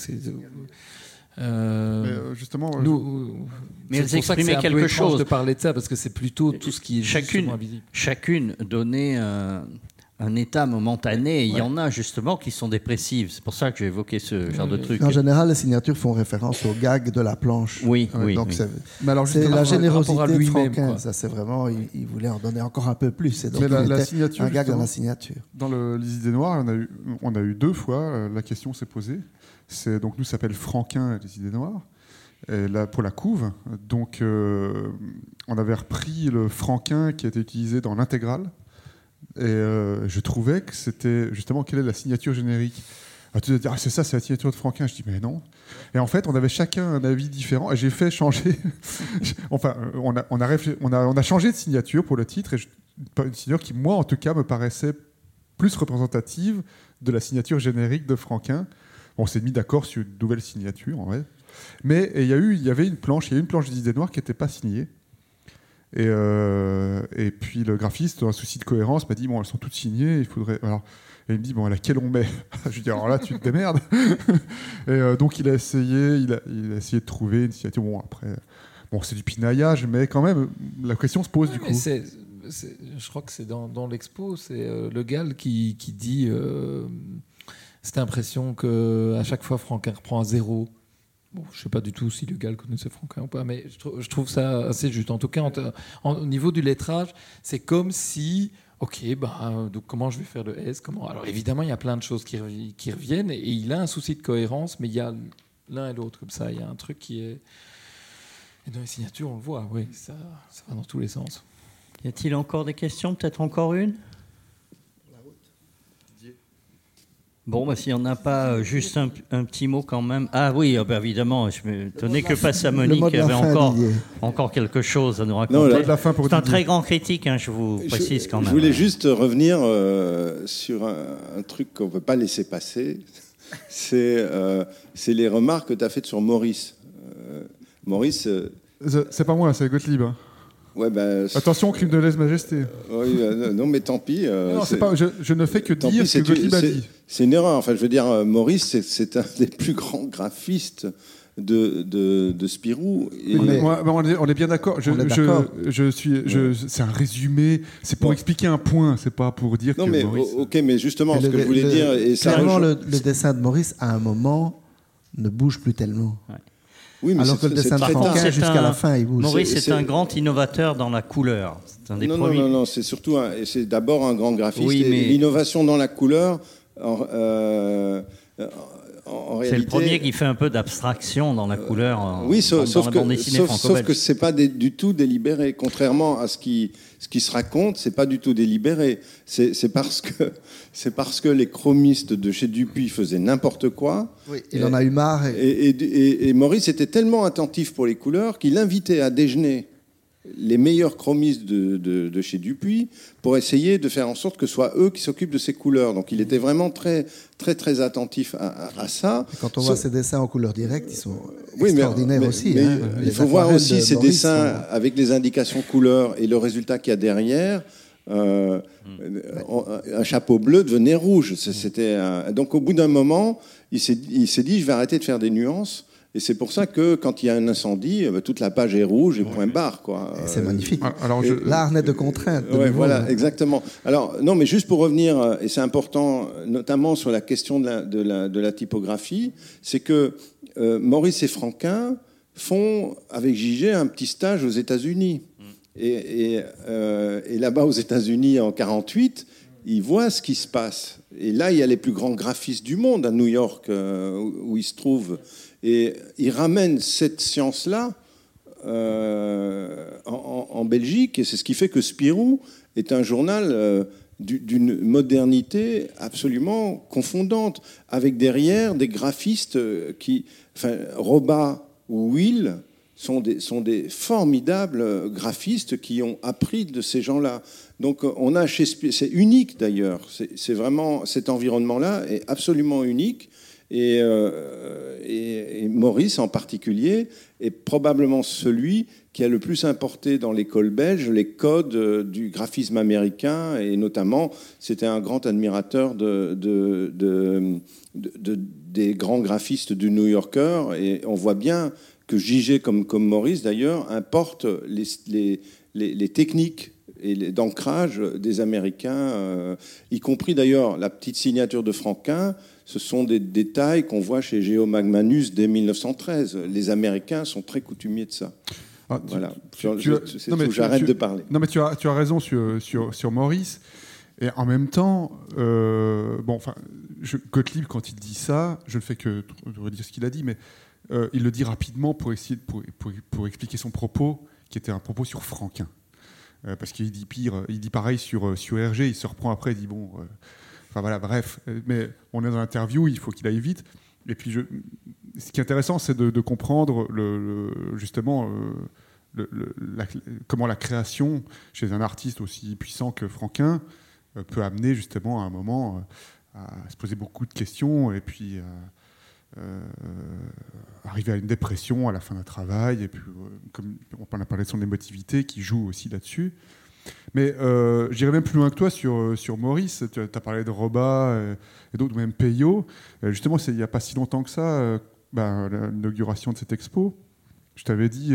Justement, mais elles exprimaient quelque chose de parler de ça, parce que c'est plutôt tout ce qui est chacune donnait un état momentané. Il y en a justement qui sont dépressives. C'est pour ça que j'ai évoqué ce genre de truc. En général, les signatures font référence au gag de la planche. Oui. Donc oui. C'est la générosité de Franquin. Ça, c'est vraiment, il voulait en donner encore un peu plus. Et donc, la signature, un gag dans la signature. Dans les idées noires, on a eu 2 fois. La question s'est posée. Donc nous, ça s'appelle Franquin et les idées noires. Et là, pour la couve, donc on avait repris le Franquin qui a été utilisé dans l'intégrale. Et je trouvais que c'était justement quelle est la signature générique. Tu vas dire, c'est ça, c'est la signature de Franquin. Je dis, mais non. Et en fait, on avait chacun un avis différent. Et j'ai fait changer. Enfin, on a changé de signature pour le titre. Et une signature qui, moi, en tout cas, me paraissait plus représentative de la signature générique de Franquin. On s'est mis d'accord sur une nouvelle signature, en vrai. Mais il y avait une planche des idées noires qui n'était pas signée. Et puis le graphiste, dans un souci de cohérence, m'a dit bon, elles sont toutes signées, il faudrait. Alors, et il me dit bon, laquelle on met? Je lui dis alors là, tu te démerdes. Et donc il a essayé de trouver une signature. Bon, après, c'est du pinaillage, mais quand même, la question se pose du coup. Je crois que c'est dans l'expo, c'est Le Gall qui dit cette impression qu'à chaque fois Franquin reprend à zéro. Bon, je ne sais pas du tout si Le Gall connaissait Franquin ou pas, mais je trouve ça assez juste. En tout cas, au niveau du lettrage, c'est comme si, donc comment je vais faire le S, Alors évidemment, il y a plein de choses qui reviennent, et il a un souci de cohérence, mais il y a l'un et l'autre comme ça. Il y a un truc qui est... Et dans les signatures, on le voit, oui, ça va dans tous les sens. Y a-t-il encore des questions? Peut-être encore une? Bon, s'il n'y en a pas, juste un petit mot quand même. Ah oui, évidemment, je m'étonnais que Passamonique avait encore quelque chose à nous raconter. C'est un très grand critique, je vous précise quand même. Je voulais juste revenir sur un truc qu'on ne peut pas laisser passer. C'est les remarques que tu as faites sur Maurice. Maurice... C'est pas moi, c'est Gottlieb. Ouais, attention, crime de lèse-majesté. Oui, non, mais tant pis. Non, je ne fais que dire ce que Gottlieb a dit. C'est une erreur. Enfin, je veux dire, Maurice, c'est un des plus grands graphistes de Spirou. On est bien d'accord. C'est un résumé. C'est pour expliquer un point. C'est pas pour dire que Maurice... Ok, mais justement, ce que je voulais dire... Clairement, le dessin de Maurice, à un moment, ne bouge plus tellement. Ouais. Oui, mais alors que le dessin de Franquin, jusqu'à la fin, il bouge. Maurice est un grand innovateur dans la couleur. C'est un des premiers. Non, c'est surtout c'est d'abord un grand graphiste. Oui, mais... L'innovation dans la couleur, en réalité... C'est le premier qui fait un peu d'abstraction dans la couleur. Sauf que c'est pas du tout délibéré. Contrairement à ce qui se raconte, c'est pas du tout délibéré. C'est parce que les chromistes de chez Dupuis faisaient n'importe quoi. Oui, il en a eu marre. Et Maurice était tellement attentif pour les couleurs qu'il invitait à déjeuner les meilleurs chromistes de chez Dupuis pour essayer de faire en sorte que ce soit eux qui s'occupent de ces couleurs. Donc il était vraiment très, très, très attentif à ça. Et quand on voit ces dessins en couleur directe, ils sont extraordinaires aussi. Mais il faut voir aussi ces dessins avec les indications couleurs et le résultat qu'il y a derrière. Un chapeau bleu devenait rouge. Donc au bout d'un moment, il s'est dit, je vais arrêter de faire des nuances. Et c'est pour ça que quand il y a un incendie, toute la page est rouge et point barre, quoi. C'est magnifique. L'art n'est de contrainte. Voilà, exactement. Alors non, mais juste pour revenir, et c'est important, notamment sur la question de la typographie, c'est que Maurice et Franquin font avec Gigé un petit stage aux États-Unis. Et là-bas aux États-Unis en 1948, ils voient ce qui se passe. Et là, il y a les plus grands graphistes du monde à New York où ils se trouvent. Et ils ramènent cette science-là en Belgique, et c'est ce qui fait que Spirou est un journal d'une modernité absolument confondante, avec derrière des graphistes Roba ou Will sont des formidables graphistes qui ont appris de ces gens-là. Donc on a chez Spirou, c'est unique d'ailleurs, c'est vraiment, cet environnement-là est absolument unique. Et Maurice, en particulier, est probablement celui qui a le plus importé dans l'école belge les codes du graphisme américain, et notamment, c'était un grand admirateur des grands graphistes du New Yorker, et on voit bien que Gigé, comme Maurice d'ailleurs, importe les techniques et d'ancrage des Américains, y compris d'ailleurs la petite signature de Franquin. Ce sont des détails qu'on voit chez Geomagmanus dès 1913. Les Américains sont très coutumiers de ça. Voilà. J'arrête de parler. Non, mais tu as raison sur Maurice. Et en même temps, Gottlieb, quand il dit ça, je ne fais que redire ce qu'il a dit, mais il le dit rapidement pour expliquer son propos, qui était un propos sur Franquin. Parce qu'il dit pire, il dit pareil sur Hergé, il se reprend après, il dit bon... bref. Mais on est dans l'interview, il faut qu'il aille vite. Et puis, ce qui est intéressant, c'est de comprendre justement comment la création, chez un artiste aussi puissant que Franquin, peut amener justement à un moment à se poser beaucoup de questions et puis arriver à une dépression à la fin d'un travail. Et puis, comme on a parlé de son émotivité, qui joue aussi là-dessus. Mais j'irais même plus loin que toi sur Maurice. Tu as parlé de Roba et d'autres, même Peyo. Justement, il n'y a pas si longtemps que ça, l'inauguration de cette expo, je t'avais dit,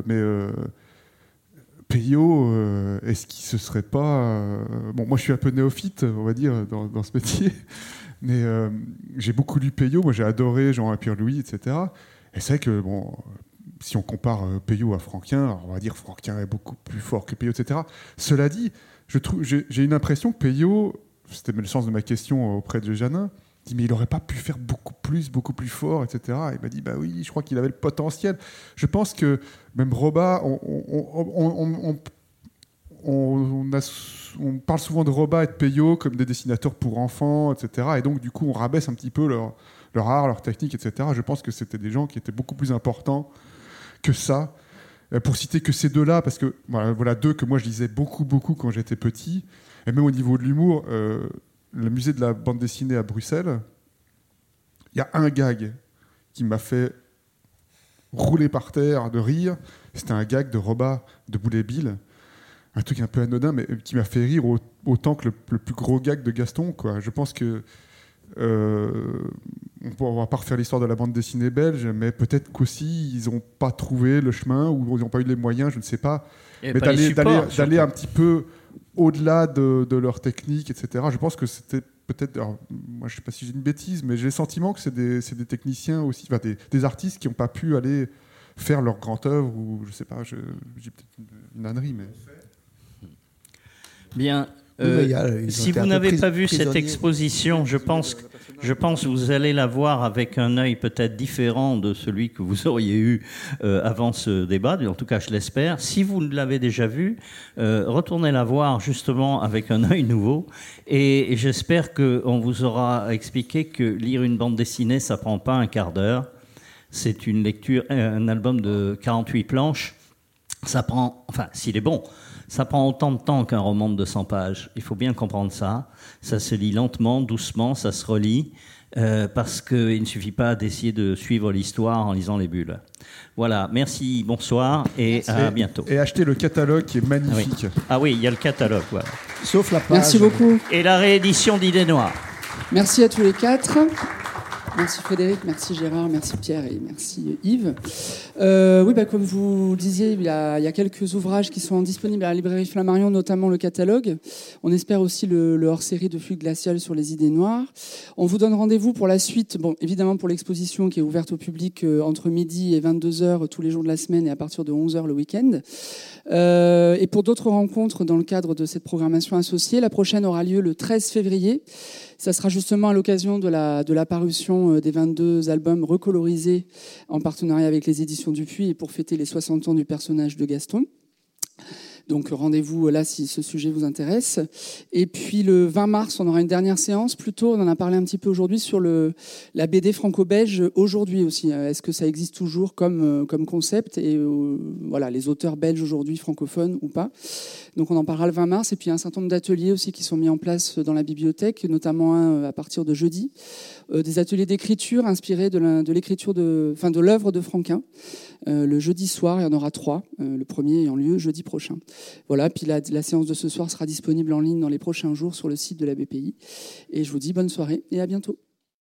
Peyo, est-ce qu'il se serait pas... moi, je suis un peu néophyte, on va dire, dans ce métier, mais j'ai beaucoup lu Peyo. Moi, j'ai adoré Jean-Pierre Louis, etc. Et c'est vrai que, si on compare Peyo à Franquin, alors on va dire Franquin est beaucoup plus fort que Peyo, etc. Cela dit, j'ai une impression que Peyo, c'était le sens de ma question auprès de Janin, dit mais il n'aurait pas pu faire beaucoup plus fort, etc. Et il m'a dit bah oui, je crois qu'il avait le potentiel. Je pense que même Roba, on parle souvent de Roba et de Peyo comme des dessinateurs pour enfants, etc. Et donc du coup on rabaisse un petit peu leur art, leur technique, etc. Je pense que c'était des gens qui étaient beaucoup plus importants que ça. Pour citer que ces deux-là, parce que voilà deux que moi je lisais beaucoup quand j'étais petit, et même au niveau de l'humour, le musée de la bande dessinée à Bruxelles, il y a un gag qui m'a fait rouler par terre de rire. C'était un gag de Roba de Boulet Bill, un truc un peu anodin, mais qui m'a fait rire autant que le plus gros gag de Gaston, quoi. Je pense que on va pas refaire l'histoire de la bande dessinée belge, mais peut-être qu'aussi ils n'ont pas trouvé le chemin ou ils n'ont pas eu les moyens, je ne sais pas, mais d'aller un petit peu au-delà de leur technique, etc. Je pense que c'était peut-être, moi je ne sais pas si j'ai une bêtise, mais j'ai le sentiment que c'est des techniciens aussi, des artistes qui n'ont pas pu aller faire leur grande œuvre, ou je ne sais pas, j'ai peut-être une ânerie, mais... Bien. Si vous n'avez pas vu cette exposition, je pense que vous allez la voir avec un œil peut-être différent de celui que vous auriez eu avant ce débat, en tout cas je l'espère. Si vous l'avez déjà vue, retournez la voir justement avec un œil nouveau, et j'espère qu'on vous aura expliqué que lire une bande dessinée, ça ne prend pas un quart d'heure. C'est une lecture, un album de 48 planches. Ça prend, s'il est bon, ça prend autant de temps qu'un roman de 200 pages. Il faut bien comprendre ça. Ça se lit lentement, doucement, ça se relit, parce qu'il ne suffit pas d'essayer de suivre l'histoire en lisant les bulles. Voilà, merci, bonsoir et à bientôt. Et achetez le catalogue qui est magnifique. Ah oui, il y a le catalogue, voilà. Sauf la page. Merci beaucoup. Et la réédition d'Idées Noires. Merci à tous les quatre. Merci Frédéric, merci Gérard, merci Pierre et merci Yves. Comme vous disiez, il y a quelques ouvrages qui sont disponibles à la librairie Flammarion, notamment le catalogue. On espère aussi le hors-série de Fluide Glacial sur les idées noires. On vous donne rendez-vous pour la suite, évidemment pour l'exposition qui est ouverte au public entre midi et 22h tous les jours de la semaine et à partir de 11h le week-end. Et pour d'autres rencontres dans le cadre de cette programmation associée, la prochaine aura lieu le 13 février. Ça sera justement à l'occasion de la parution des 22 albums recolorisés en partenariat avec les éditions Dupuis et pour fêter les 60 ans du personnage de Gaston. Donc rendez-vous là si ce sujet vous intéresse. Et puis le 20 mars, on aura une dernière séance. Plutôt, on en a parlé un petit peu aujourd'hui sur la BD franco-belge aujourd'hui aussi. Est-ce que ça existe toujours comme concept et les auteurs belges aujourd'hui francophones ou pas. Donc on en parlera le 20 mars. Et puis il y a un certain nombre d'ateliers aussi qui sont mis en place dans la bibliothèque, notamment un à partir de jeudi. Des ateliers d'écriture inspirés de l'écriture de l'œuvre de Franquin. Le jeudi soir, il y en aura 3. Le premier ayant lieu jeudi prochain. Voilà, puis la séance de ce soir sera disponible en ligne dans les prochains jours sur le site de la BPI. Et je vous dis bonne soirée et à bientôt.